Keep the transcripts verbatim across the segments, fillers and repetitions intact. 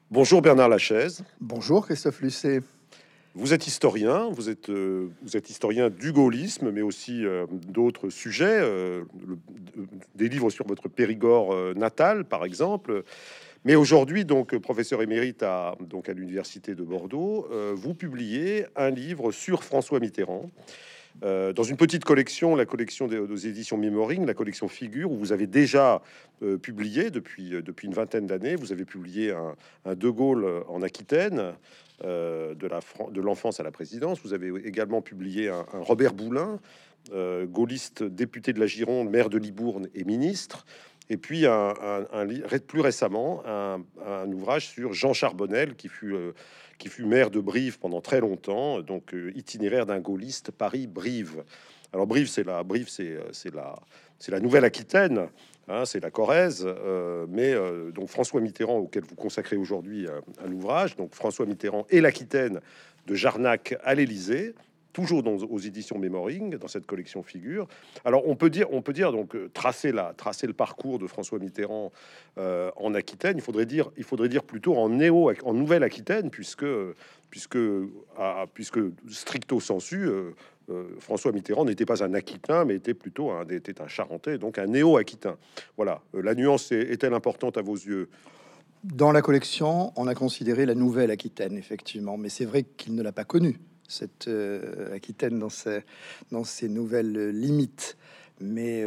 Bonjour Bernard Lachaise. Bonjour Christophe Lucet. Vous êtes historien, vous êtes, euh, vous êtes historien du gaullisme, mais aussi euh, d'autres sujets, euh, le- des livres sur votre Périgord euh, natal, par exemple. Mais aujourd'hui, donc professeur émérite à, donc à l'université de Bordeaux, euh, vous publiez un livre sur François Mitterrand. Euh, dans une petite collection, la collection des, des éditions Memoring, la collection Figure, où vous avez déjà euh, publié depuis, euh, depuis une vingtaine d'années, vous avez publié un, un De Gaulle en Aquitaine, euh, de la Fran- de l'enfance à la présidence. Vous avez également publié un, un Robert Boulin, euh, gaulliste, député de la Gironde, maire de Libourne et ministre. Et puis, un, un- un li- plus récemment, un, un ouvrage sur Jean Charbonnel, qui fut euh, qui fut maire de Brive pendant très longtemps, donc euh, itinéraire d'un gaulliste Paris-Brive. Alors Brive, c'est la Brive, c'est euh, c'est la c'est la Nouvelle-Aquitaine, hein, c'est la Corrèze, euh, mais euh, donc François Mitterrand, auquel vous consacrez aujourd'hui un, un ouvrage, donc François Mitterrand et l'Aquitaine de Jarnac à l'Élysée, toujours dans, aux éditions Memoring, dans cette collection Figure. Alors on peut dire, on peut dire donc euh, tracer la tracer le parcours de François Mitterrand euh, en Aquitaine. Il faudrait dire, il faudrait dire plutôt en néo, en Nouvelle-Aquitaine, puisque puisque à- puisque stricto sensu, euh, euh, François Mitterrand n'était pas un Aquitain, mais était plutôt un était un Charentais, donc un néo-Aquitain. Voilà. Euh, la nuance est- est-elle importante à vos yeux? Dans la collection, on a considéré la Nouvelle-Aquitaine, effectivement, mais c'est vrai qu'il ne l'a pas connue, cette euh, Aquitaine, dans ses, dans ses nouvelles euh, limites. Mais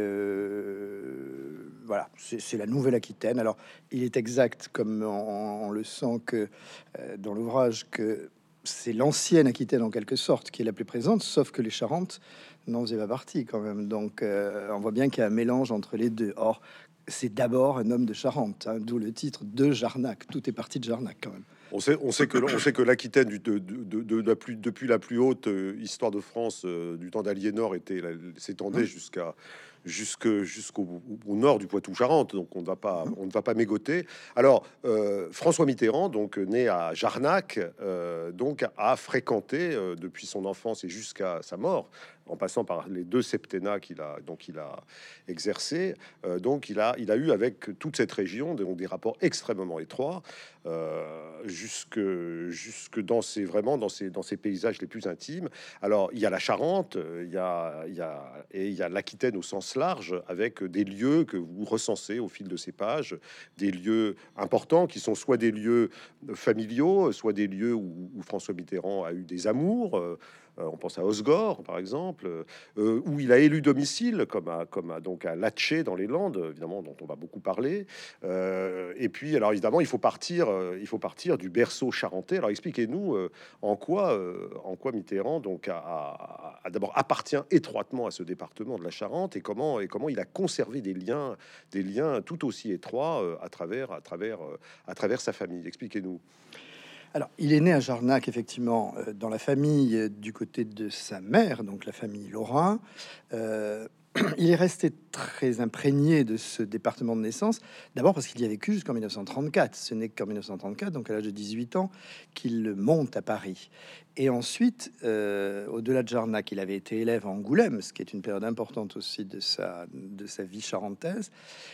euh, voilà, c'est c'est la Nouvelle-Aquitaine. Alors, il est exact, comme on, on le sent que euh, dans l'ouvrage, que c'est l'ancienne Aquitaine en quelque sorte qui est la plus présente, sauf que les Charentes n'en faisaient pas partie quand même. Donc, euh, on voit bien qu'il y a un mélange entre les deux. Or, c'est d'abord un homme de Charente, hein, d'où le titre de Jarnac. Tout est parti de Jarnac quand même. On sait, on sait que on sait que l'Aquitaine du- de, de, de- de la plus, depuis la plus haute euh, histoire de France euh, du temps d'Aliénor était la- s'étendait Hum, jusqu'à jusque jusqu'au au nord du Poitou-Charentes. Donc on ne va pas hum. on ne va pas mégoter. Alors euh, François Mitterrand, donc né à Jarnac, euh, donc a fréquenté euh, depuis son enfance et jusqu'à sa mort, en passant par les deux septennats qu'il a donc il a exercé. Euh, donc il a il a eu avec toute cette région donc des rapports extrêmement étroits. Euh, jusque, jusque dans ces vraiment dans ces dans ces paysages les plus intimes. Alors il y a la Charente, euh, il y a il y a et il y a l'Aquitaine au sens large, avec des lieux que vous recensez au fil de ces pages, des lieux importants qui sont soit des lieux familiaux, soit des lieux où, où François Mitterrand a eu des amours. Euh, euh, on pense à Osgore, par exemple, euh, où il a élu domicile, comme à, comme à, donc à Latché dans les Landes, évidemment, dont on va beaucoup parler. Euh, et puis, alors évidemment, il faut partir, euh, il faut partir du berceau charentais. Alors expliquez-nous euh, en quoi, euh, en quoi Mitterrand donc a, a- a d'abord appartient étroitement à ce département de la Charente et comment et comment il a conservé des liens, des liens tout aussi étroits euh, à travers, à travers, euh, à travers sa famille. Expliquez-nous. Alors, il est né à Jarnac, effectivement, euh, dans la famille euh, du côté de sa mère, donc la famille Laurin. Euh, il est resté très imprégné de ce département de naissance, d'abord parce qu'il y a vécu jusqu'en mille neuf cent trente-quatre. Ce n'est qu'en mille neuf cent trente-quatre, donc à l'âge de dix-huit ans, qu'il monte à Paris. Et ensuite, euh, au-delà de Jarnac, il avait été élève à Angoulême, ce qui est une période importante aussi de sa, de sa vie charentaise.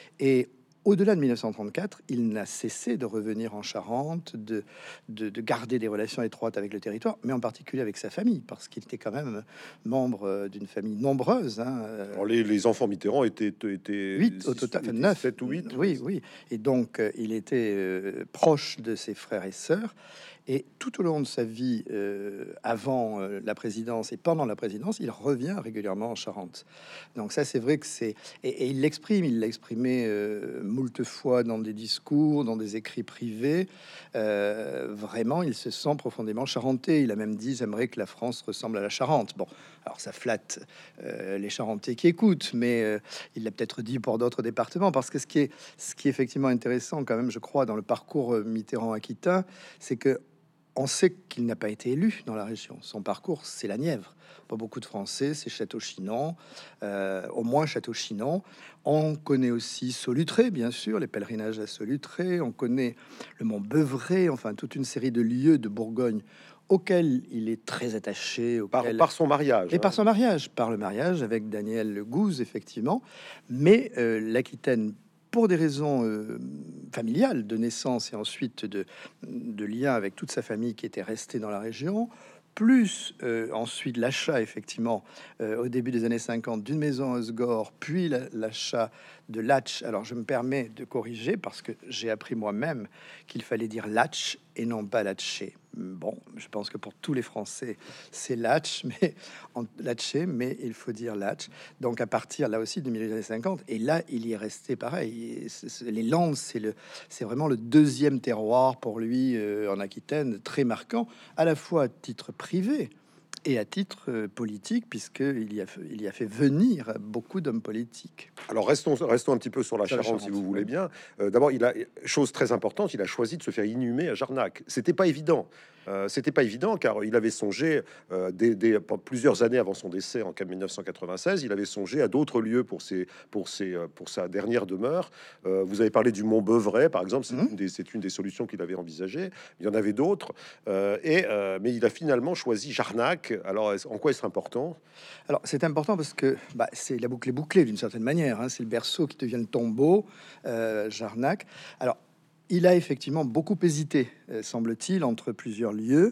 Et au-delà de mille neuf cent trente-quatre, il n'a cessé de revenir en Charente, de, de, de garder des relations étroites avec le territoire, mais en particulier avec sa famille, parce qu'il était quand même membre euh, d'une famille nombreuse. Hein, euh, Alors les, les enfants Mitterrand étaient étaient huit au six- total, enfin étaient neuf. sept ou huit. Oui, oui. Et donc, euh, il était euh, proche de ses frères et sœurs. Et tout au long de sa vie, euh, avant euh, la présidence et pendant la présidence, il revient régulièrement en Charente. Donc ça, c'est vrai que c'est... Et, et il l'exprime, il l'a exprimé euh, moult fois dans des discours, dans des écrits privés. Euh, vraiment, il se sent profondément charentais. Il a même dit, j'aimerais que la France ressemble à la Charente. Bon, alors ça flatte euh, les Charentais qui écoutent, mais euh, il l'a peut-être dit pour d'autres départements, parce que ce qui est, ce qui est effectivement intéressant quand même, je crois, dans le parcours euh, Mitterrand-Aquitain, c'est que on sait qu'il n'a pas été élu dans la région. Son parcours, c'est la Nièvre. Pas beaucoup de Français, c'est Château-Chinon, euh, au moins Château-Chinon. On connaît aussi Solutré, bien sûr, les pèlerinages à Solutré. On connaît le mont Beuvray, enfin toute une série de lieux de Bourgogne auxquels il est très attaché, Par, auxquels par son mariage. et Hein. par son mariage, par le mariage avec Daniel Gouze, effectivement. Mais euh, l'Aquitaine pour des raisons euh, familiales, de naissance et ensuite de, de lien avec toute sa famille qui était restée dans la région, plus euh, ensuite l'achat, effectivement, euh, au début des années cinquante, d'une maison à Osgore, puis la- l'achat de Latch. Alors, je me permets de corriger parce que j'ai appris moi-même qu'il fallait dire Latch et non pas Latché. Bon, je pense que pour tous les Français, c'est Latch, mais en Latché, mais il faut dire Latch. Donc, à partir là aussi du milieu des années cinquante, et là, il y est resté pareil. Et c'est- c'est- les Landes, c'est le, c'est vraiment le deuxième terroir pour lui euh, en Aquitaine, très marquant, à la fois à titre privé et à titre euh, politique, puisqu'il y a, fait- il y a fait venir beaucoup d'hommes politiques. Alors restons, restons un petit peu sur la Sur la Charente, si Charente, vous voulez oui. bien. Euh, D'abord, il a chose très importante, il a choisi de se faire inhumer à Jarnac. C'était pas évident. Euh, C'était pas évident car il avait songé euh, dès, dès- pendant plusieurs années avant son décès en mille neuf cent quatre-vingt-seize, il avait songé à d'autres lieux pour ses, pour ses, euh, pour sa dernière demeure. Euh, vous avez parlé du Mont Beuvray, par exemple, c'est Mhm. une des, c'est une des solutions qu'il avait envisagées. Il y en avait d'autres, Euh, et euh, mais il a finalement choisi Jarnac. Alors, est-ce- en quoi est-ce important? Alors, c'est important parce que bah, c'est la boucle est bouclée d'une certaine manière, hein. C'est le berceau qui devient le tombeau, euh, Jarnac. Alors, il a effectivement beaucoup hésité, euh, semble-t-il, entre plusieurs lieux,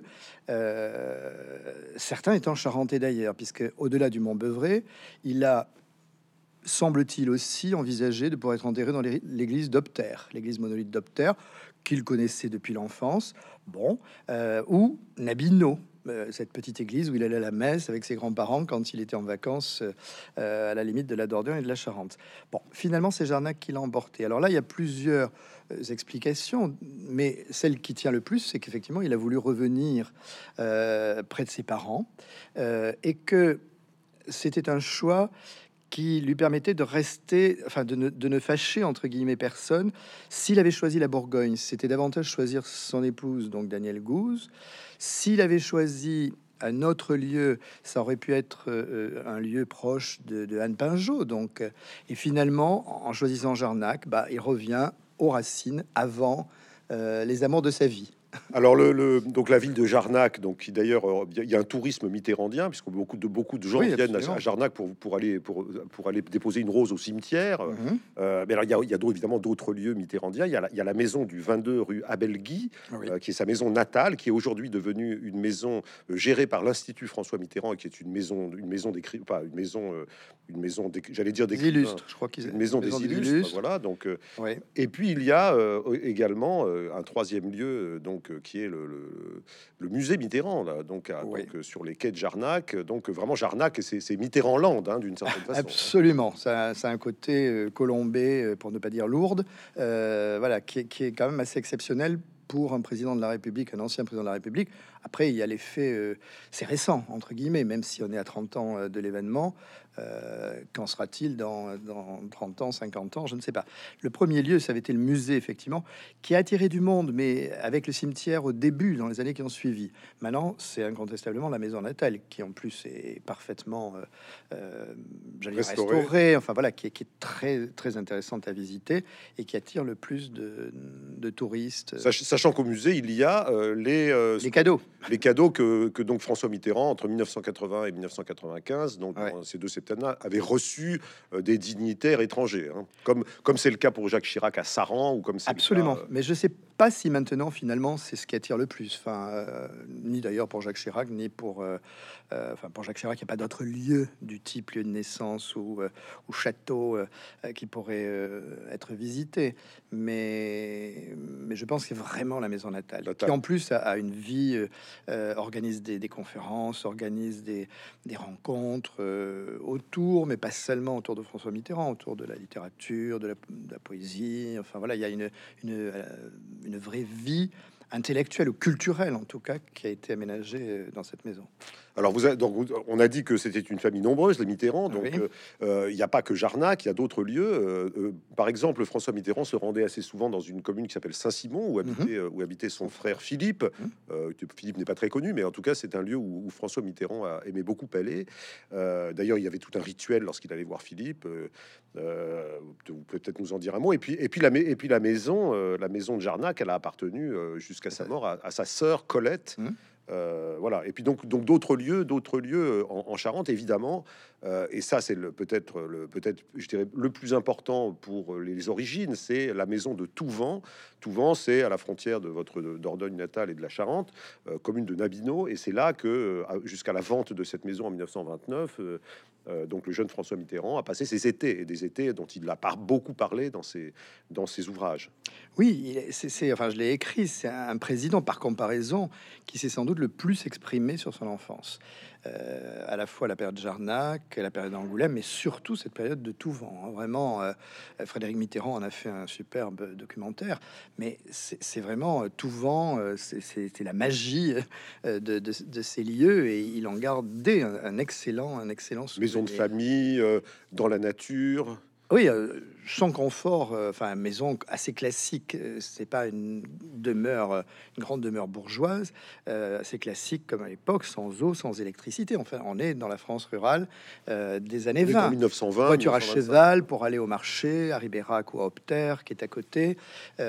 euh, certains étant charentais d'ailleurs, puisque au-delà du Mont Beuvray, il a, semble-t-il, aussi envisagé de pouvoir être enterré dans l'é- l'église d'Opter, l'église monolithe d'Opter, qu'il connaissait depuis l'enfance, bon, euh, ou Nabino, euh, cette petite église où il allait à la messe avec ses grands-parents quand il était en vacances euh, à la limite de la Dordogne et de la Charente. Bon, finalement, c'est Jarnac qui l'a emporté. Alors là, il y a plusieurs euh, explications, mais celle qui tient le plus, c'est qu'effectivement, il a voulu revenir euh, près de ses parents euh, et que c'était un choix qui lui permettait de rester, enfin de ne, de ne fâcher entre guillemets personne. S'il avait choisi la Bourgogne, c'était davantage choisir son épouse, donc Danielle Gouze. S'il avait choisi un autre lieu, ça aurait pu être euh, un lieu proche de, de Anne Pinjot. Donc, euh, et finalement, en choisissant Jarnac, bah, il revient aux racines avant euh, les amours de sa vie. Alors le, le- donc la ville de Jarnac, donc qui d'ailleurs euh, il y a un tourisme mitterrandien puisque beaucoup de beaucoup de gens Oui, viennent à, absolument. à Jarnac pour pour aller pour pour aller déposer une rose au cimetière. Mhm. Euh, mais alors il y a, il y a d'autres- évidemment d'autres lieux mitterrandiens. Il y a la, il y a la maison du vingt-deux rue Abel Guy, Oui. euh, qui est sa maison natale, qui est aujourd'hui devenue une maison euh, gérée par l'Institut François Mitterrand et qui est une maison une maison d'écrit pas une maison euh, une maison d'éc- j'allais dire Des d'écrivains, illustres, je crois qu'ils une maison des maison des illustres. illustres. Voilà donc. euh, Oui. et puis il y a euh, également euh, un troisième lieu, euh, donc euh, qui est le, le- le musée Mitterrand, là, donc, à- Oui. donc euh, sur les quais de Jarnac. Donc euh, vraiment Jarnac, c'est c'est Mitterrand-Land hein, d'une certaine façon. Absolument, ça, ça a un côté euh, colombé, euh, pour ne pas dire lourde, euh, voilà, qui est, qui est quand même assez exceptionnel pour un président de la République, un ancien président de la République. Après, il y a l'effet, euh, c'est récent, entre guillemets, même si on est à trente ans euh, de l'événement. Euh, qu'en sera-t-il dans, dans trente ans, cinquante ans? Je ne sais pas. Le premier lieu, ça avait été le musée, effectivement, qui a attiré du monde, mais avec le cimetière au début, dans les années qui ont suivi. Maintenant, c'est incontestablement la maison natale, qui en plus est parfaitement, euh, euh, j'allais dire Restaurée. restaurée, enfin voilà, qui est, qui est très, très intéressante à visiter et qui attire le plus de, de touristes. Sach- Sachant qu'au musée, il y a euh, les, euh, Les cadeaux. les cadeaux que, que donc François Mitterrand, entre mille neuf cent quatre-vingts et mille neuf cent quatre-vingt-quinze, donc Ouais. dans ces deux septennats, avait reçu euh, des dignitaires étrangers, hein. comme comme c'est le cas pour Jacques Chirac à Saran ou comme c'est le Absolument, cas, euh, mais je sais pas si maintenant, finalement, c'est ce qui attire le plus. Enfin, euh, ni d'ailleurs pour Jacques Chirac, ni pour, euh, euh, enfin pour Jacques Chirac, il n'y a pas d'autre lieu du type lieu de naissance ou, euh, ou château euh, euh, qui pourrait euh, être visité. Mais, mais je pense que c'est vraiment la maison natale, Natale. qui en plus a, a une vie, euh, euh, organise des, des conférences, organise des, des rencontres euh, autour, mais pas seulement autour de François Mitterrand, autour de la littérature, de la, de la poésie. Enfin voilà, il y a une, une, euh, une vraie vie intellectuelle ou culturelle, en tout cas, qui a été aménagée euh, dans cette maison. Alors, vous avez, donc, vous- on a dit que c'était une famille nombreuse, les Mitterrand. Donc, Oui. euh, euh, il n'y a pas que Jarnac, il y a d'autres lieux. Euh, euh, par exemple, François Mitterrand se rendait assez souvent dans une commune qui s'appelle Saint-Simon, où habitait, euh, où habitait son frère Philippe. Mhm. Euh, que Philippe n'est pas très connu, mais en tout cas, c'est un lieu où, où François Mitterrand a aimé beaucoup aller. Euh, D'ailleurs, il y avait tout un rituel lorsqu'il allait voir Philippe. Euh, euh, vous pouvez peut-être nous en dire un mot. Et puis, et puis, la, mai- et puis la maison, euh, la maison de Jarnac, elle a appartenu euh, jusqu'à sa mort à, à sa sœur Colette. Mhm. Euh, voilà. Et puis donc donc d'autres lieux, d'autres lieux en, en Charente, évidemment. Euh, et ça, c'est le peut-être le peut-être je dirais le plus important pour les origines, c'est la maison de Touvent. Touvent, c'est à la frontière de votre Dordogne natale et de la Charente, euh, commune de Nabino. Et c'est là que euh, jusqu'à la vente de cette maison en mille neuf cent vingt-neuf, euh, euh, donc le jeune François Mitterrand a passé ses étés, et des étés dont il a par beaucoup parlé dans ses dans ses ouvrages. Oui, il est- c'est, c'est- enfin, je l'ai écrit. C'est un président, par comparaison, qui s'est sans doute le plus exprimé sur son enfance. Euh, à la fois la période Jarnac, la période d'Angoulême, mais surtout cette période de Touvent, hein. Vraiment, euh, Frédéric Mitterrand en a fait un superbe documentaire. Mais c'est c'est vraiment euh, Touvent, euh, c'est- c'était la magie euh, de, de- de ces lieux, et il en gardait un, un excellent, un excellent Maison de souvenir. famille, euh, dans la nature. Oui, euh, sans confort, euh, enfin, maison assez classique. euh, C'est pas une demeure, euh, une grande demeure bourgeoise, euh, assez classique comme à l'époque, sans eau, sans électricité. Enfin, on est dans la France rurale euh, des années On est en vingt. mille neuf cent vingt, Voiture à mille neuf cent vingt-cinq. cheval pour aller au marché, à Ribérac ou à Opter, qui est à côté.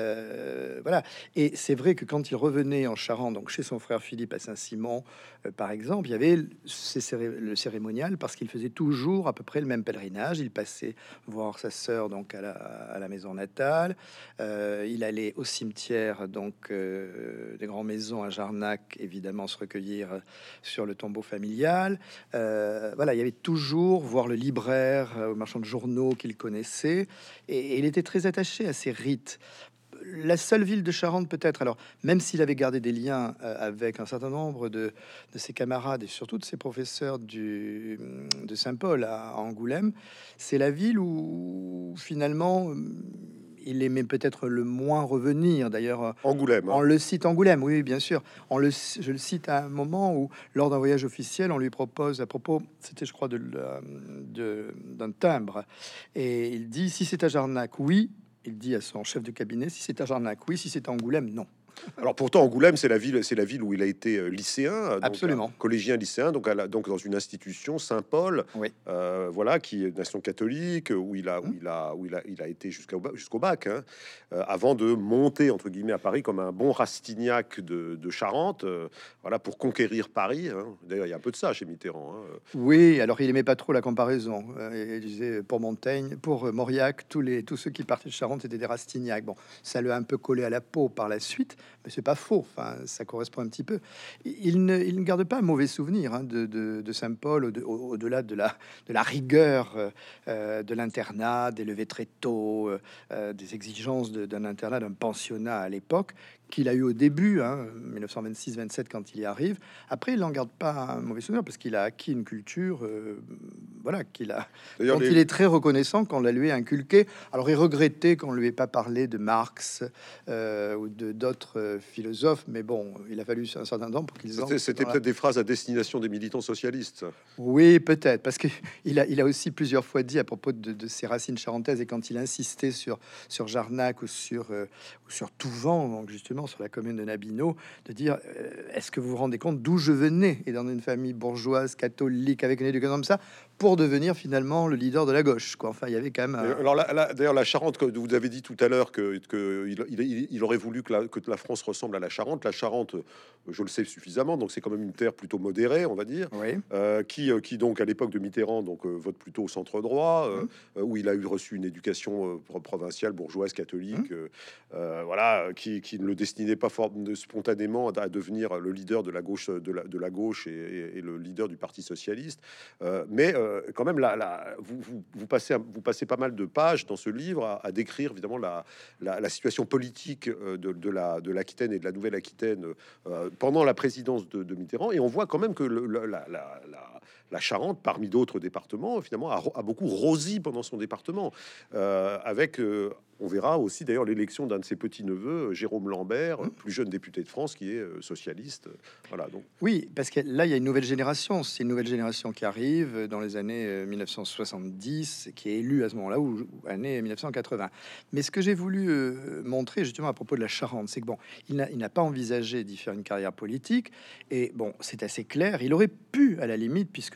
Euh, voilà. Et c'est vrai que quand il revenait en Charente, donc chez son frère Philippe à Saint-Simon, euh, par exemple, il y avait ces céré- le cérémonial, parce qu'il faisait toujours à peu près le même pèlerinage. Il passait voir sa sœur donc à la, à la maison natale. Euh, il allait au cimetière donc euh, des grandes maisons à Jarnac, évidemment se recueillir sur le tombeau familial. Euh, voilà, il y avait toujours voir le libraire, euh, au marchand de journaux qu'il connaissait, et, et il était très attaché à ces rites. La seule ville de Charente, peut-être, alors, même s'il avait gardé des liens euh, avec un certain nombre de, de ses camarades et surtout de ses professeurs du, de Saint-Paul à Angoulême, c'est la ville où finalement euh, il aimait peut-être le moins revenir. D'ailleurs, euh, Angoulême, on hein. le cite Angoulême, oui, bien sûr. On le, je le cite à un moment où, lors d'un voyage officiel, on lui propose, à propos, c'était, je crois, de, la- de- d'un timbre, et il dit si c'est à Jarnac, oui. Il dit à son chef de cabinet, si c'est à Jarnac, oui, si c'est à Angoulême, non. Alors pourtant, Angoulême, c'est la ville, c'est la ville où il a été euh, lycéen, euh, donc euh, Absolument. collégien lycéen, donc, à la- donc dans une institution Saint-Paul, Oui. euh, voilà, qui est nation catholique, où il a, où Hum. il a, où il a, il a été jusqu'au ba- jusqu'au bac, hein, euh, avant de monter entre guillemets à Paris comme un bon Rastignac de, de Charente, euh, voilà, pour conquérir Paris, hein. D'ailleurs, il y a un peu de ça chez Mitterrand, hein. Oui, alors il aimait pas trop la comparaison. Euh, il disait pour Montaigne, pour euh, Mauriac, tous les tous ceux qui partaient de Charente étaient des Rastignac. Bon, ça lui a un peu collé à la peau par la suite, mais c'est pas faux. Enfin, ça correspond un petit peu. Il ne, il ne garde pas un mauvais souvenir hein, de, de, de Saint-Paul, au- au- au-delà de la de la rigueur euh, euh, de l'internat, des levées très tôt, euh, euh, des exigences de- d'un internat, d'un pensionnat à l'époque, qu'il a eu au début, hein, mille neuf cent vingt-six vingt-sept, quand il y arrive. Après, il n'en garde pas un mauvais souvenir parce qu'il a acquis une culture, euh, voilà, qu'il a, D'ailleurs, dont les- il est très reconnaissant qu'on la lui ait inculqué. Alors, il regrettait qu'on lui ait pas parlé de Marx euh, ou de d'autres euh, philosophes, mais bon, il a fallu un certain temps pour qu'ils c'était entrent c'était dans la- peut-être des phrases à destination des militants socialistes. Oui, peut-être, parce que il a, il a aussi plusieurs fois dit à propos de, de ses racines charentaises, et quand il insistait sur sur Jarnac ou sur euh, ou sur Touvent, donc justement sur la commune de Nabino, de dire euh, est-ce que vous vous rendez compte d'où je venais, et dans une famille bourgeoise catholique avec une éducation comme ça, pour devenir finalement le leader de la gauche, quoi. Enfin, il y avait quand même Et un- alors là, là, d'ailleurs, la Charente, que vous avez dit tout à l'heure que, que il, il- il aurait voulu que la, que la France ressemble à la Charente. La Charente, je le sais suffisamment, donc c'est quand même une terre plutôt modérée, on va dire, oui. euh, qui, euh, qui donc à l'époque de Mitterrand, donc euh, vote plutôt au centre droit, euh, Mmh. euh, où il a eu reçu une éducation euh, pro- provinciale, bourgeoise, catholique, Mmh. euh, euh, voilà, qui, qui ne le destinait pas fort, de- spontanément à, à devenir le leader de la gauche, de la, de la gauche et, et- et le leader du Parti socialiste. Euh, mais euh, quand même, la, la- vous, vous, vous passez, un- vous passez pas mal de pages dans ce livre à, à décrire évidemment la, la, la situation politique euh, de, de la de l'Aquitaine et de la Nouvelle-Aquitaine euh, pendant la présidence de, de Mitterrand, et on voit quand même que le- le- la, la, la, la Charente, parmi d'autres départements, finalement, a, ro- a beaucoup rosi pendant son département, euh, avec euh, on verra aussi d'ailleurs l'élection d'un de ses petits-neveux, Jérôme Lambert, Mmh. plus jeune député de France, qui est euh, socialiste. Voilà, donc Oui, parce que là, il y a une nouvelle génération. C'est une nouvelle génération qui arrive dans les années euh, mille neuf cent soixante-dix, qui est élue à ce moment-là, ou ou année mille neuf cent quatre-vingts. Mais ce que j'ai voulu euh, montrer justement à propos de la Charente, c'est que bon, il n'a il n'a pas envisagé d'y faire une carrière politique. Et bon, c'est assez clair. Il aurait pu, à la limite, puisque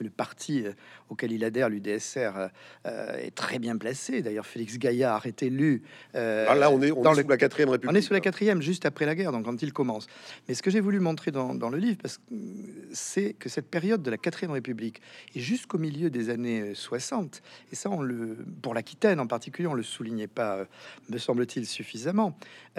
que le parti euh, auquel il adhère, l'U D S R, euh, est très bien placé. D'ailleurs, Félix Gaillard est élu. Euh, Ah, là, on est, on dans est le... sous la quatrième On République. est sous la Là. quatrième, juste après la guerre, donc quand il commence. Mais ce que j'ai voulu montrer dans, dans le livre, parce que c'est que cette période de la quatrième République et jusqu'au milieu des années soixante, et ça, on le, pour l'Aquitaine en particulier, on le soulignait pas, euh, me semble-t-il, suffisamment.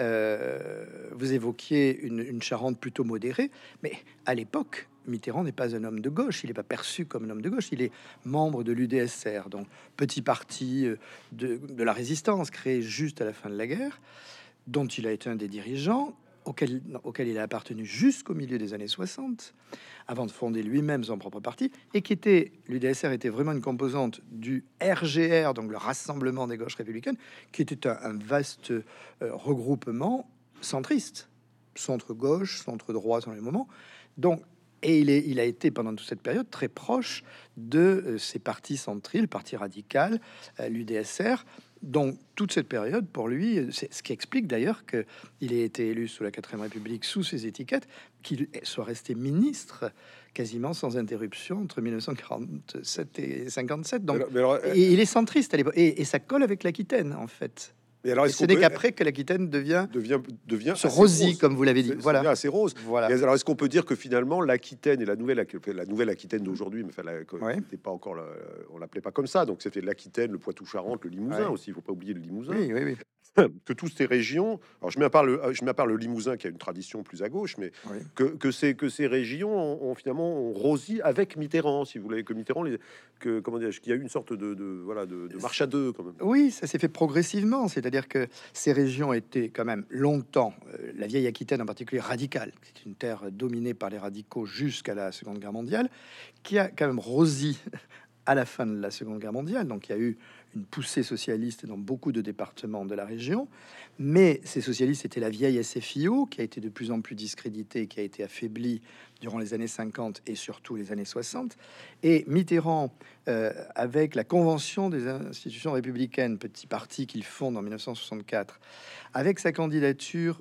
Euh, vous évoquiez une, une Charente plutôt modérée, mais à l'époque, Mitterrand n'est pas un homme de gauche, il n'est pas perçu comme un homme de gauche, il est membre de l'U D S R, donc petit parti euh, de, de la résistance créé juste à la fin de la guerre, dont il a été un des dirigeants, auquel, auquel il a appartenu jusqu'au milieu des années soixante, avant de fonder lui-même son propre parti, et qui était, l'U D S R était vraiment une composante du R G R, donc le Rassemblement des gauches républicaines, qui était un, un vaste euh, regroupement centriste, centre-gauche, centre-droit dans les moments. Donc, et il, est, il a été pendant toute cette période très proche de euh, ces partis centristes, le Parti radical, euh, l'U D S R. Donc, toute cette période, pour lui, c'est ce qui explique d'ailleurs qu'il ait été élu sous la quatrième République sous ces étiquettes, qu'il soit resté ministre quasiment sans interruption entre mille neuf cent quarante-sept et cinquante-sept. Donc, mais alors, mais alors, et il est centriste à l'époque, et, et ça colle avec l'Aquitaine, en fait. Et alors, et ce n'est qu'après que l'Aquitaine devient devient devient ce rosy, comme vous l'avez dit. Voilà, assez rose. Voilà. Et alors, est-ce qu'on peut dire que finalement l'Aquitaine et la nouvelle la nouvelle Aquitaine d'aujourd'hui, mais enfin, la, ouais. c'était pas encore, la, on l'appelait pas comme ça. Donc c'était l'Aquitaine, le Poitou-Charentes, le Limousin ouais. aussi. Il faut pas oublier le Limousin. Oui, oui, oui. Que toutes ces régions, alors je mets à part le, je mets à part le Limousin qui a une tradition plus à gauche, mais oui. que, que, ces, que ces régions ont, ont finalement ont rosi avec Mitterrand, si vous voulez, que Mitterrand, les, que comment dire, qu'il y a eu une sorte de, de voilà de, de marche à deux quand même. Oui, ça s'est fait progressivement, c'est-à-dire que ces régions étaient quand même longtemps, euh, la vieille Aquitaine en particulier radicale, c'est une terre dominée par les radicaux jusqu'à la Seconde Guerre mondiale, qui a quand même rosi à la fin de la Seconde Guerre mondiale. Donc il y a eu une poussée socialiste dans beaucoup de départements de la région, mais ces socialistes étaient la vieille S F I O qui a été de plus en plus discréditée, qui a été affaiblie durant les années cinquante et surtout les années soixante. Et Mitterrand, euh, avec la Convention des institutions républicaines, petit parti qu'il fonde en mille neuf cent soixante-quatre, avec sa candidature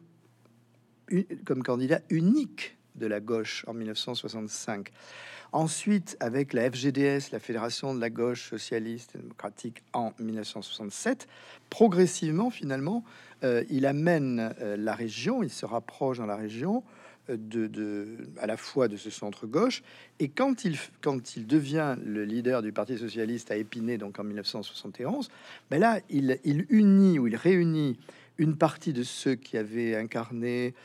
comme candidat unique de la gauche en mille neuf cent soixante-cinq, ensuite, avec la F G D S, la Fédération de la gauche socialiste et démocratique, en mille neuf cent soixante-sept, progressivement, finalement, euh, il amène euh, la région, il se rapproche dans la région euh, de, de, à la fois de ce centre-gauche, et quand il, quand il devient le leader du Parti socialiste à Épinay, donc en mille neuf cent soixante et onze, ben là, il, il unit ou il réunit une partie de ceux qui avaient incarné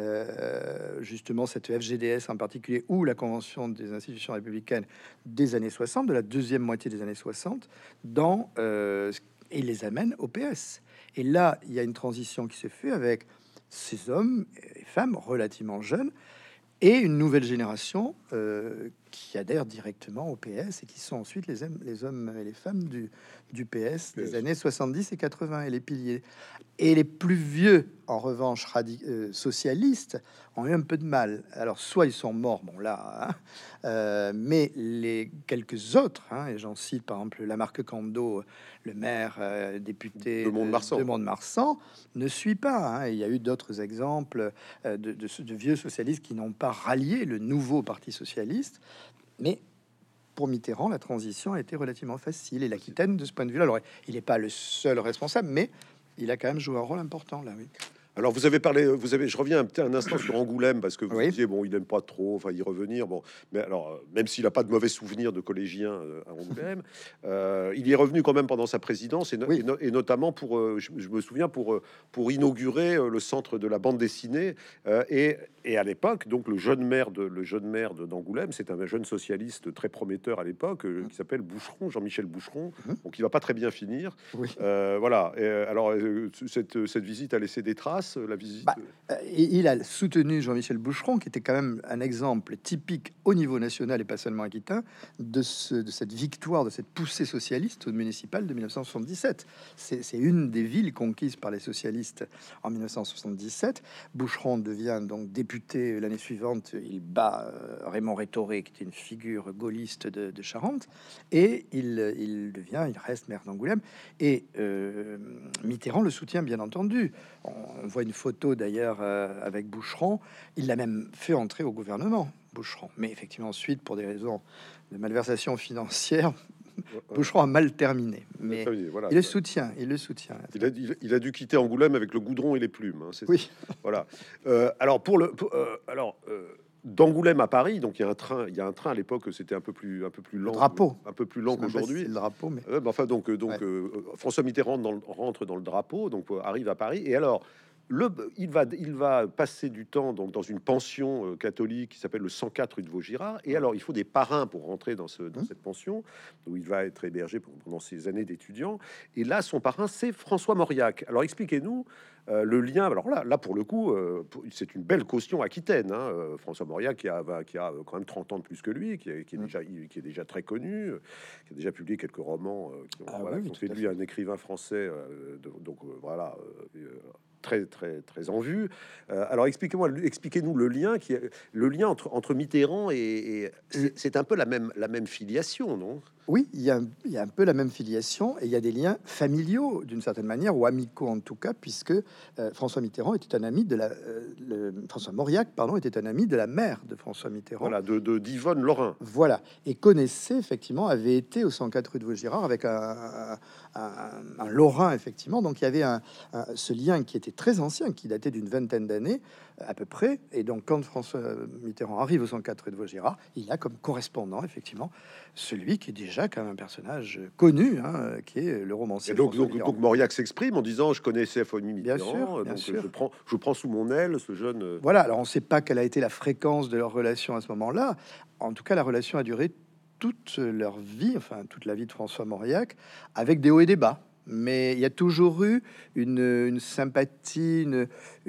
euh, justement cette F G D S en particulier, ou la Convention des institutions républicaines des années soixante, de la deuxième moitié des années soixante, dans, euh, et les amène au P S. Et là, il y a une transition qui se fait avec ces hommes et femmes relativement jeunes, et une nouvelle génération euh, qui adhère directement au P S et qui sont ensuite les, les hommes et les femmes du, du P S des années soixante-dix et quatre-vingts, et les piliers. Et les plus vieux, en revanche, euh, socialistes, ont eu un peu de mal. Alors, soit ils sont morts, bon là, hein, euh, mais les quelques autres, hein, et j'en cite par exemple Lamarque Cando, le maire euh, député de Mont-de-Marsan, de Mont-de-Marsan, ne suit pas. Hein. Il y a eu d'autres exemples euh, de, de, de vieux socialistes qui n'ont pas rallié le nouveau Parti socialiste, mais pour Mitterrand, la transition a été relativement facile. Et l'Aquitaine, de ce point de vue-là, alors il n'est pas le seul responsable, mais il a quand même joué un rôle important là, oui. Alors vous avez parlé, vous avez, je reviens un, un instant sur Angoulême parce que vous oui. disiez bon, il n'aime pas trop, enfin y revenir, bon, mais alors même s'il n'a pas de mauvais souvenirs de collégiens euh, à Angoulême, euh, il y est revenu quand même pendant sa présidence et, no oui. et, no et notamment pour, euh, je, je me souviens pour pour inaugurer euh, le centre de la bande dessinée euh, et, et à l'époque donc le jeune maire de le jeune maire d'Angoulême, c'est un jeune socialiste très prometteur à l'époque euh, qui s'appelle Boucheron, Jean-Michel Boucheron, mmh. donc il va pas très bien finir, oui. euh, voilà. Et, alors euh, cette cette visite a laissé des traces. La visite. Bah, il a soutenu Jean-Michel Boucheron, qui était quand même un exemple typique au niveau national et pas seulement aquitain de, ce, de cette victoire, de cette poussée socialiste au municipal de mille neuf cent soixante-dix-sept. C'est une des villes conquises par les socialistes en mille neuf cent soixante-dix-sept. Boucheron devient donc député l'année suivante. Il bat euh, Raymond Rétoré, qui était une figure gaulliste de, de Charente, et il, il devient, il reste maire d'Angoulême. Et euh, Mitterrand le soutient, bien entendu. On, on voit une photo d'ailleurs euh, avec Boucheron. Il l'a même fait entrer au gouvernement. Boucheron. Mais effectivement, ensuite, pour des raisons de malversation financière, Ouais, ouais. Boucheron a mal terminé. Mais Ça veut dire, voilà, il le ça- soutient, il le soutient. il a, il, il a dû quitter Angoulême avec le goudron et les plumes. Hein, c'est- Oui, voilà. Euh, alors pour le, pour, euh, alors euh, d'Angoulême à Paris, donc il y a un train, il y a un train à l'époque, c'était un peu plus, un peu plus le lent, drapeau. un peu plus Je lent sais même pas si qu'aujourd'hui. c'est le drapeau, mais Euh, bah, enfin, donc, euh, donc Ouais. euh, François Mitterrand dans le- rentre dans le drapeau, donc euh, arrive à Paris. Et alors, le, il, va, il va passer du temps donc, dans une pension euh, catholique qui s'appelle le cent quatre rue de Vaugirard. Et alors, il faut des parrains pour rentrer dans, ce, dans Mmh. cette pension, où il va être hébergé pendant ses années d'étudiant. Et là, son parrain, c'est François Mauriac. Alors, expliquez-nous euh, le lien. Alors là, là pour le coup, euh, pour- c'est une belle caution aquitaine. Hein. Euh, François Mauriac, qui a, va- qui a quand même trente ans de plus que lui, qui est, qui est Mm. déjà, qui est déjà très connu, euh, qui a déjà publié quelques romans euh, qui ont, Ah voilà, oui, qui ont tout fait à de lui fait. un écrivain français. euh, de- donc euh, voilà. euh, euh, très très très en vue. Euh, alors expliquez-moi, expliquez-nous le lien qui est le lien entre entre Mitterrand et, et- c'est c'est un peu la même la même filiation, non? Oui, il y, a, un- il y a un peu la même filiation et il y a des liens familiaux d'une certaine manière, ou amicaux en tout cas, puisque euh, François Mitterrand était un ami de la... euh, le- François Mauriac, pardon, était un ami de la mère de François Mitterrand. Voilà, de de d'Yvonne Lorrain. Voilà, et connaissait effectivement, avait été au cent quatre rue de Vaugirard avec un, un, un Lorrain, effectivement. Donc il y avait un, un- ce lien qui était très ancien, qui datait d'une vingtaine d'années à peu près. Et donc quand François Mitterrand arrive au cent quatre rue de Vaugirard, il a comme correspondant, effectivement, celui qui est déjà quand même un personnage connu, hein, qui est le romancier. Et donc, François donc, Mitterrand. donc Mauriac s'exprime en disant je connais C F O Mitterrand, Bien sûr, bien donc sûr. je prends je prends sous mon aile ce jeune. euh, Voilà, alors on ne sait pas quelle a été la fréquence de leur relation à ce moment-là. En tout cas, la relation a duré toute leur vie, enfin toute la vie de François Mauriac, avec des hauts et des bas. Mais il y a toujours eu une, une sympathie, une,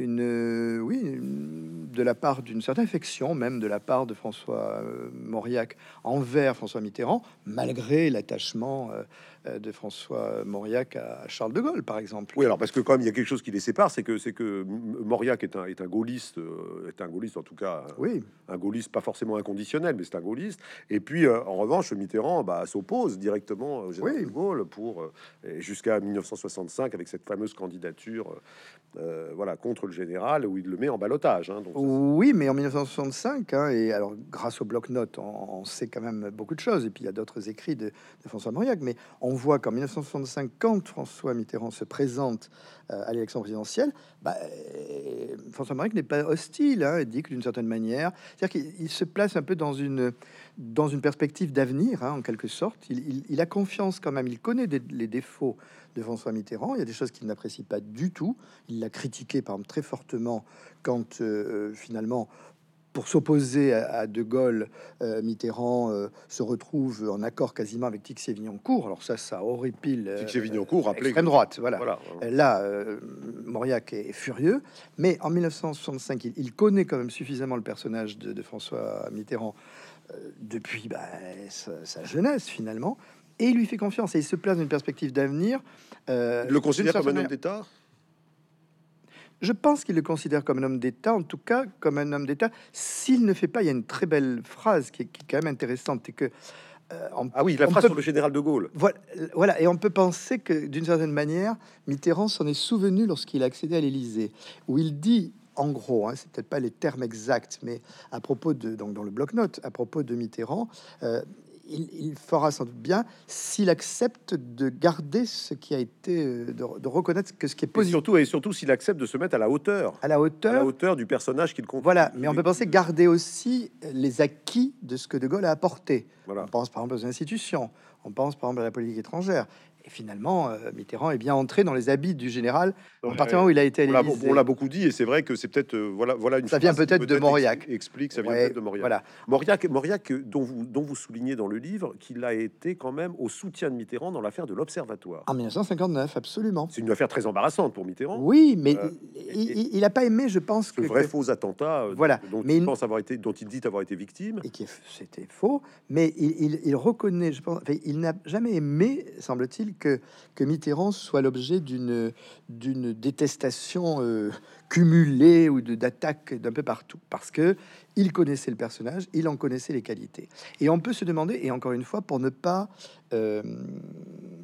une- oui, une- de la part d'une certaine affection, même de la part de François euh, Mauriac envers François Mitterrand, malgré l'attachement euh, euh, de François Mauriac à Charles de Gaulle, par exemple. Oui, alors parce que quand même il y a quelque chose qui les sépare, c'est que c'est que M- Mauriac est un est un gaulliste, euh, est un gaulliste en tout cas, un, Oui, un gaulliste pas forcément inconditionnel, mais c'est un gaulliste. Et puis euh, en revanche, Mitterrand bah, s'oppose directement au général Oui. de Gaulle pour euh, et jusqu'à mille neuf cent soixante-cinq avec cette fameuse candidature, euh, voilà, contre le général où il le met en ballottage. Hein, donc ça, oui, mais en mille neuf cent soixante-cinq, hein, et alors grâce au bloc-notes, on, on sait quand même beaucoup de choses. Et puis il y a d'autres écrits de, de François Mauriac, mais on voit qu'en mille neuf cent soixante-cinq, quand François Mitterrand se présente euh, à l'élection présidentielle, bah, euh, François Mauriac n'est pas hostile. Hein, il dit que d'une certaine manière, c'est-à-dire qu'il il se place un peu dans une dans une perspective d'avenir, hein, en quelque sorte. Il, il- il a confiance quand même. Il connaît des- les défauts de François Mitterrand. Il y a des choses qu'il n'apprécie pas du tout. Il l'a critiqué, par exemple, très fortement quand euh, finalement, pour s'opposer à, à De Gaulle, euh, Mitterrand euh, se retrouve en accord quasiment avec Tixier-Vignancourt. Alors ça, ça horripile euh, Tixier-Vignancourt, rappelez extrême que- droite. Voilà. voilà. Euh, Là, euh, Mauriac est furieux, mais en mille neuf cent soixante-cinq, il, il connaît quand même suffisamment le personnage de, de François Mitterrand euh, depuis bah, sa, sa jeunesse finalement, et il lui fait confiance et il se place dans une perspective d'avenir. euh, Il le considère d'une comme un certaine homme d'État. Je pense qu'il le considère comme un homme d'État, en tout cas comme un homme d'État. S'il ne fait pas, il y a une très belle phrase qui est, qui est quand même intéressante, et que euh, on, Ah oui, la on phrase peut- sur le général de Gaulle. voilà, voilà, et on peut penser que d'une certaine manière, Mitterrand s'en est souvenu lorsqu'il a accédé à l'Élysée, où il dit, en gros, hein, c'est peut-être pas les termes exacts, mais à propos de, donc dans le bloc-notes, à propos de Mitterrand, euh, il, il fera sans doute bien s'il accepte de garder ce qui a été, euh, de, de reconnaître que ce qui est Et positif surtout, et surtout s'il accepte de se mettre à la hauteur, à la à hauteur. la hauteur du personnage qu'il compte. Voilà, mais on peut penser garder aussi les acquis de ce que De Gaulle a apporté. Voilà. On pense par exemple aux institutions, on pense par exemple à la politique étrangère. Et finalement, euh, Mitterrand est bien entré dans les habits du général à Ouais. partir du moment où il a été à On l'a l'Élysée. on l'a beaucoup dit, et c'est vrai que c'est peut-être euh, voilà voilà une Ça vient phrase qui peut-être de Mauriac. ex- explique ça vient Ouais, peut-être de Mauriac. voilà. Mauriac, Mauriac euh, dont vous dont vous soulignez dans le livre qu'il a été quand même au soutien de Mitterrand dans l'affaire de l'Observatoire. En mille neuf cent cinquante-neuf, absolument. C'est une affaire très embarrassante pour Mitterrand. Oui, mais Euh, il n'a pas aimé, je pense, Ce que, vrai que- faux attentat euh, Voilà. dont Mais il il- pense avoir été dont il dit avoir été victime. et qui est- c'était faux, mais il, il- il reconnaît, je pense, enfin, il n'a jamais aimé, semble-t-il, que, que Mitterrand soit l'objet d'une d'une détestation euh, cumulée ou de d'attaques d'un peu partout, parce que il connaissait le personnage, il en connaissait les qualités. Et on peut se demander, et encore une fois, pour ne pas euh,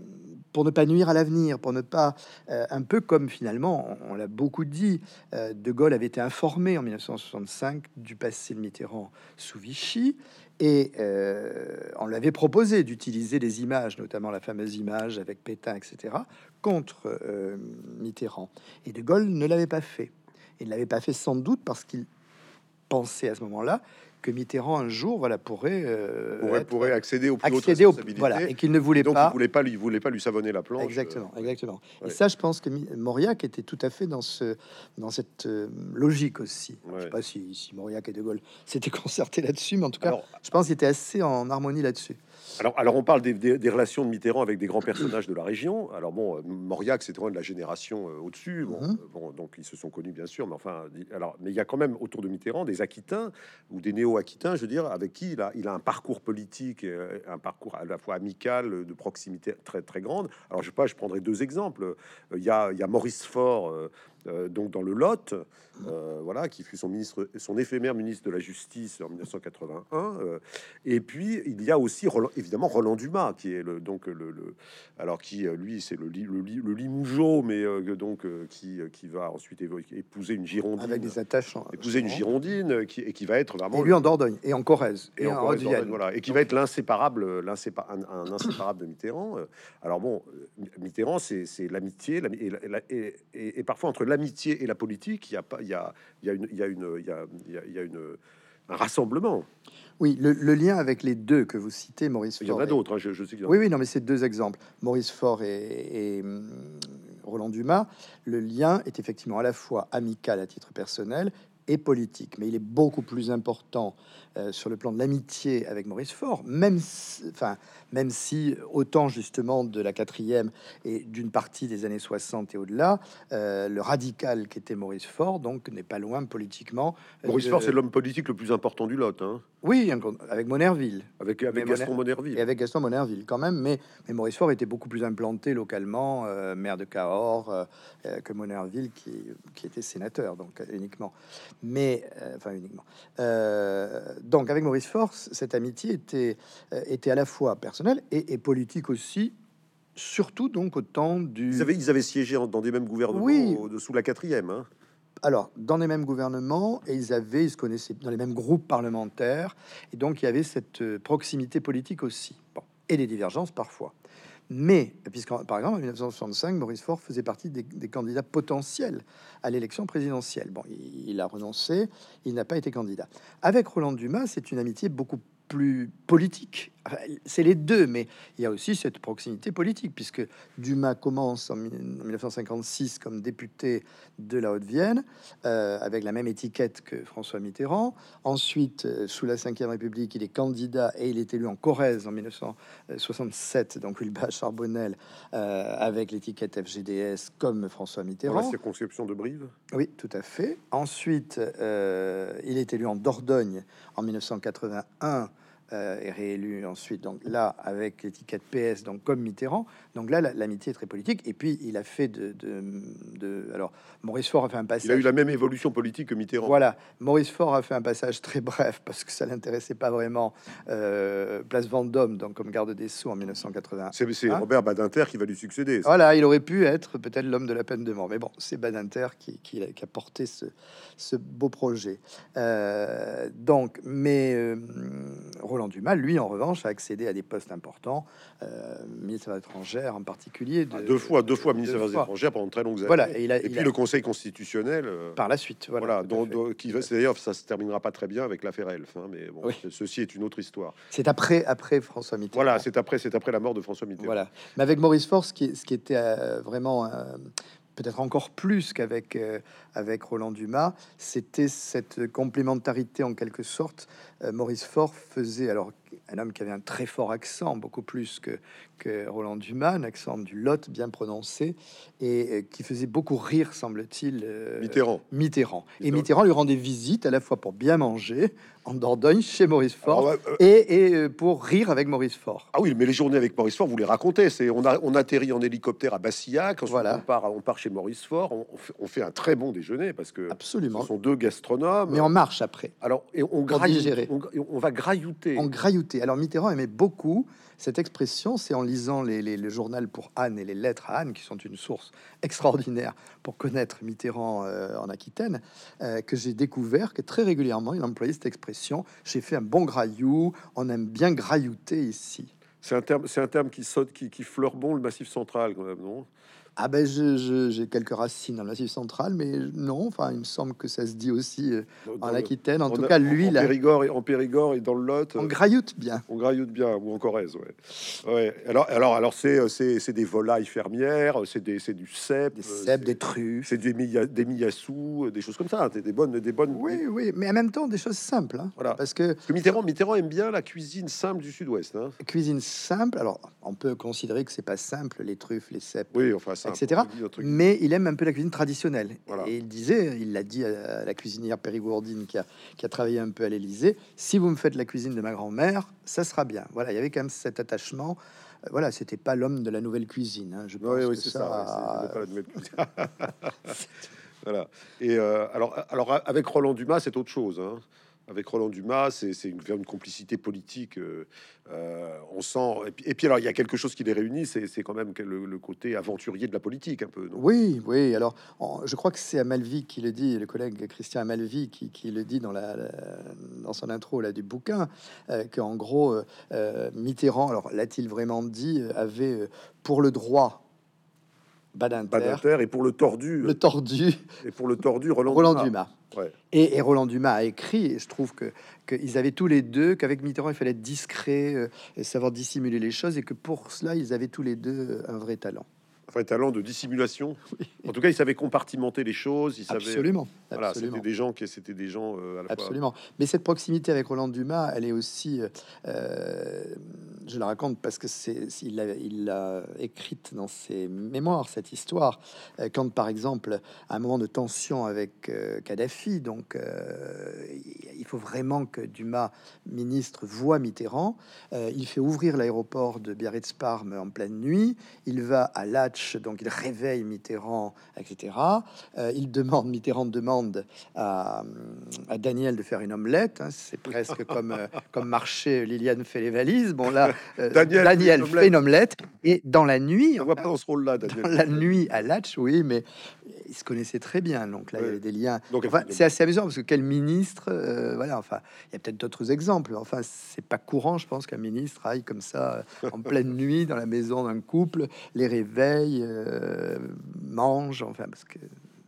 pour ne pas nuire à l'avenir, pour ne pas... euh, un peu comme finalement, on, on l'a beaucoup dit, euh, De Gaulle avait été informé en mille neuf cent soixante-cinq du passé de Mitterrand sous Vichy, et euh, on lui avait proposé d'utiliser des images, notamment la fameuse image avec Pétain, et cetera, contre euh, Mitterrand. Et De Gaulle ne l'avait pas fait. Il ne l'avait pas fait sans doute parce qu'il pensait à ce moment-là que Mitterrand un jour, voilà, pourrait euh, pourrait, être- pourrait accéder aux plus hautes accéder au, responsabilités. voilà, et qu'il ne voulait Et donc, pas. il voulait pas lui, il voulait pas lui savonner la planche. Exactement, euh, exactement. Et ouais. ça, je pense que Mi- Mauriac était tout à fait dans ce, dans cette euh, logique aussi. Je Ouais. sais pas si, si Mauriac et De Gaulle s'étaient concertés là-dessus, mais en tout cas, Alors, je pense qu'ils étaient assez en harmonie là-dessus. Alors, alors, on parle des, des- des relations de Mitterrand avec des grands personnages de la région. Alors bon, euh, Mauriac, c'était vraiment de la génération euh, au-dessus. Bon, Mhm. euh, bon, donc ils se sont connus bien sûr, mais enfin, di- alors, mais il y a quand même autour de Mitterrand des Aquitains ou des néo-Aquitains, je veux dire, avec qui il a, il a un parcours politique, euh, un parcours à la fois amical, euh, de proximité très très grande. Alors je sais pas, je prendrai deux exemples. Euh, Il y a, il y a Maurice Faure. euh, euh, donc dans le Lot, euh, voilà, qui fut son ministre, son éphémère ministre de la Justice en mille neuf cent quatre-vingt-un. euh, et puis il y a aussi Roland- évidemment Roland Dumas, qui est le donc le, le- alors qui euh, lui c'est le, li- le, li- le Limougeot, mais euh, donc euh, qui qui va ensuite évo- épouser une Girondine, Avec des attaches en, épouser une Girondine, euh, qui et qui va être vraiment Et lui en Dordogne, et en Corrèze, et, et en encore les Dordogne, Haute-Vienne. voilà, et qui va être l'inséparable, l'insépa- un, un inséparable de Mitterrand. Euh, Alors bon, euh, Mitterrand, c'est c'est l'amitié, l'ami- et, la- et, la- et- et- et parfois entre l'amitié et la politique, il y a pas, il y a, il y a une, il y a une, il y a, il y a- il y a une, un rassemblement. Oui, le, le lien avec les deux que vous citez, Maurice Il y en Faure a et- d'autres, hein, je, je sais qu'il y en a. Oui, oui, non, mais c'est deux exemples. Maurice Faure et, et, hum, Roland Dumas, le lien est effectivement à la fois amical à titre personnel et politique, mais il est beaucoup plus important euh, sur le plan de l'amitié avec Maurice Faure, même si, enfin, même si autant justement de la quatrième et d'une partie des années soixante et au-delà, euh, le radical qu'était Maurice Faure, donc n'est pas loin politiquement. Maurice de- Faure, c'est l'homme politique le plus important du Lot, hein, Oui, avec Monerville. avec, avec Mais Gaston Monerville. Et avec Gaston Monerville quand même, mais, mais Maurice Faure était beaucoup plus implanté localement, euh, maire de Cahors, euh, euh, que Monerville qui, qui était sénateur, donc euh, uniquement. Mais, euh, enfin uniquement. Euh, donc avec Maurice Faure, c- cette amitié était, euh, était à la fois personnelle et, et politique aussi, surtout donc au temps du... Ils avaient, ils avaient siégé en- dans des mêmes gouvernements Oui. au- de- sous la quatrième. Hein. Alors, dans les mêmes gouvernements, et ils avaient, ils se connaissaient dans les mêmes groupes parlementaires, et donc il y avait cette euh, proximité politique aussi, bon, et des divergences parfois. Mais, puisque par exemple en mille neuf cent soixante-cinq, Maurice Faure faisait partie des, des candidats potentiels à l'élection présidentielle. Bon, il, il a renoncé, il n'a pas été candidat. Avec Roland Dumas, c'est une amitié beaucoup plus politique. Enfin, c'est les deux, mais il y a aussi cette proximité politique, puisque Dumas commence en mille neuf cent cinquante-six comme député de la Haute-Vienne, euh, avec la même étiquette que François Mitterrand. Ensuite, euh, sous la Cinquième République, il est candidat et il est élu en Corrèze en mille neuf cent soixante-sept, donc Ulba Charbonnel, euh, avec l'étiquette F G D S comme François Dans la Mitterrand. circonscription de Brive. Oui, tout à fait. Ensuite, euh, il est élu en Dordogne en mille neuf cent quatre-vingt-un euh, et réélu ensuite, donc là, avec l'étiquette P S, donc comme Mitterrand. Donc là, la- l'amitié est très politique. Et puis, il a fait de... de, de- alors, Maurice Faure a fait un passage... Il a eu la même évolution politique que Mitterrand. Voilà, Maurice Faure a fait un passage très bref parce que ça l'intéressait pas vraiment. Euh, Place Vendôme, donc comme garde des Sceaux en mille neuf cent quatre-vingt. C'est c'est Hein Robert Badinter qui va lui succéder. Voilà, il aurait pu être peut-être l'homme de la peine de mort, mais bon, c'est Badinter qui, qui, a, qui a porté ce, ce beau projet. Euh, donc, mais euh, Roland Dumas, lui, en revanche, a accédé à des postes importants, euh, ministre des Affaires étrangères en particulier. De, Ah, deux fois, deux fois ministre deux des Affaires fois. étrangères pendant de très longues années. Voilà, et, il a, Et il puis a- le Conseil constitutionnel. euh, par la suite, voilà. Voilà, tout à dont, fait. dont- qui va, c'est d'ailleurs, ça se terminera pas très bien avec l'affaire Elf, hein, mais bon, Oui. ce- ceci est une autre histoire. C'est après, après François Mitterrand. Voilà, c'est après, c'est après la mort de François Mitterrand. Voilà. Mais avec Maurice Faure, ce qui, ce qui était euh, vraiment euh, peut-être encore plus qu'avec euh, avec Roland Dumas, c'était cette complémentarité en quelque sorte. Euh, Maurice Faure faisait, alors un homme qui avait un très fort accent, beaucoup plus que, que Roland Dumas, un accent du Lot bien prononcé, et euh, qui faisait beaucoup rire, semble-t-il, euh, Mitterrand. Mitterrand. Et Mitterrand. Mitterrand lui rendait visite à la fois pour bien manger en Dordogne chez Maurice Faure Alors, ouais, euh, et, et, euh, pour rire avec Maurice Faure. Ah oui, mais les journées avec Maurice Faure, vous les racontez. C'est on, a, on atterrit en hélicoptère à Bassillac, ensuite Voilà. on part, on part chez Maurice Faure, on, on fait, on fait un très bon déjeuner parce que Absolument. ce sont deux gastronomes. Mais on marche après. Alors, et on, graille- digérer. on, on va graillouter. On grailloutait. graillouter. Alors Mitterrand aimait beaucoup cette expression, c'est en lisant les, les- le journal pour Anne et les lettres à Anne, qui sont une source extraordinaire pour connaître Mitterrand euh, en Aquitaine, euh, que j'ai découvert que très régulièrement, il employait cette expression, j'ai fait un bon graillou, on aime bien graillouter ici. C'est un terme, c'est un terme qui saute, qui, qui fleure bon le Massif central, quand même, non? Ah ben, je- je- j'ai quelques racines dans le Massif central, mais non, enfin, il me semble que ça se dit aussi euh, Dans, en dans le, Aquitaine. En en, tout cas, lui, en là, Périgord et en Périgord et dans le Lot, on euh, grailloute bien. on grailloute bien, ou en Corrèze, ouais. Ouais. Alors, alors, alors, c'est, euh, c'est, c'est des volailles fermières, c'est des, c'est du cèpe, Des euh, cèpes, des c'est, c'est truffes. des milla- des millassous, euh, des choses comme ça, des, des bonnes, des bonnes. Oui, des- oui, mais en même temps, des choses simples, hein, voilà. parce que Parce que Mitterrand, Mitterrand aime bien la cuisine simple du Sud-Ouest, hein. cuisine simple, alors on peut considérer que c'est pas simple, les truffes, les cèpes, Oui, enfin, simple, et cetera. entre gui- entre guillemets. Mais il aime un peu la cuisine traditionnelle. Voilà. Et il disait, il l'a dit à la cuisinière périgourdine qui a, qui a travaillé un peu à l'Élysée, si vous me faites la cuisine de ma grand-mère, ça sera bien. Voilà, il y avait quand même cet attachement. Euh, Voilà, c'était pas l'homme de la nouvelle cuisine, hein. Je pense Oui, oui, que c'est ça, ça. Ouais, c'est- il n'est pas la nouvelle cuisine. Voilà. Et euh, alors, alors, avec Roland Dumas, c'est autre chose, hein. Avec Roland Dumas, c'est c'est une, vers une complicité politique. euh, euh, on sent. Et puis, et puis, alors, il y a quelque chose qui les réunit, c'est c'est quand même que le, le côté aventurier de la politique, un peu. Non? oui, oui. Alors, en- je crois que c'est Amalvi qui le dit, le collègue Christian Amalvi qui, qui le dit dans la, la- dans son intro là du bouquin, euh, qu'en gros euh, euh, Mitterrand, alors l'a-t-il vraiment dit, euh, avait euh, pour le droit Badinter, Badinter et pour le tordu, le tordu et pour le tordu, Roland, Roland Dumas. Dumas. Ouais. Et, et Roland Dumas a écrit, et je trouve que qu'ils avaient tous les deux, qu'avec Mitterrand il fallait être discret, euh, et savoir dissimuler les choses, et que pour cela ils avaient tous les deux euh, un vrai talent. Enfin, talent de dissimulation. En tout cas, il savait compartimenter les choses. Il savait. Absolument, Voilà, c'était absolument. des gens qui, c'était des gens euh, à la fois. Absolument. Mais cette proximité avec Roland Dumas, elle est aussi, euh, je la raconte parce que c'est, il l'a, il l'a écrite dans ses mémoires, cette histoire. Euh, Quand, par exemple, à un moment de tension avec euh, Kadhafi, donc euh, il faut vraiment que Dumas, ministre, voit Mitterrand. Euh, il fait ouvrir l'aéroport de Biarritz-Parme en pleine nuit. Il va à Latch, donc il réveille Mitterrand, et cetera. Euh, il demande, Mitterrand demande à, à Daniel de faire une omelette, hein. C'est presque comme euh, comme marché, Liliane fait les valises. Bon là, euh, Daniel Daniel, fait une fait une omelette, et dans la nuit, On voit pas dans ce rôle-là, Daniel. dans la nuit à Latch, oui, mais ils se connaissaient très bien, donc là il y Ouais. avait des liens. Donc, Enfin, elle- c'est assez amusant parce que quel ministre, euh, voilà, enfin, il y a peut-être d'autres exemples. Enfin, c'est pas courant, je pense, qu'un ministre aille comme ça euh, en pleine nuit dans la maison d'un couple, les réveille, euh, mange, enfin, parce que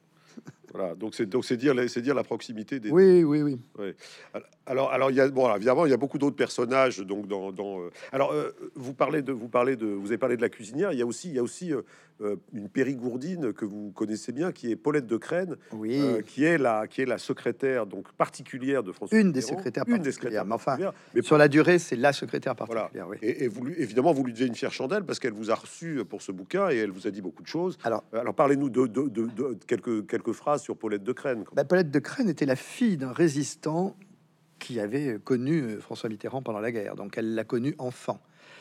Voilà, donc c'est donc c'est dire c'est dire la proximité des. oui, oui, oui. Ouais. Alors alors il y a bon alors, évidemment il y a beaucoup d'autres personnages donc dans, dans euh, alors euh, vous parlez de vous parlez de vous avez parlé de la cuisinière, il y a aussi il y a aussi euh, euh, une périgourdine que vous connaissez bien qui est Paulette de Crène, Oui. euh, qui est la qui est la secrétaire donc particulière de François Une des Mitterrand. secrétaires une des particulières, secrétaires mais enfin, particulières. Mais sur la durée, c'est la secrétaire voilà. particulière, oui. Et, et vous lui- évidemment, vous lui devez une fière chandelle parce qu'elle vous a reçu pour ce bouquin et elle vous a dit beaucoup de choses. Alors, Alors parlez-nous de, de- de- de quelques, quelques phrases sur Paulette de Crène. bah, Paulette de Crène était la fille d'un résistant qui avait connu euh, François Mitterrand pendant la guerre, donc elle l'a connu enfant.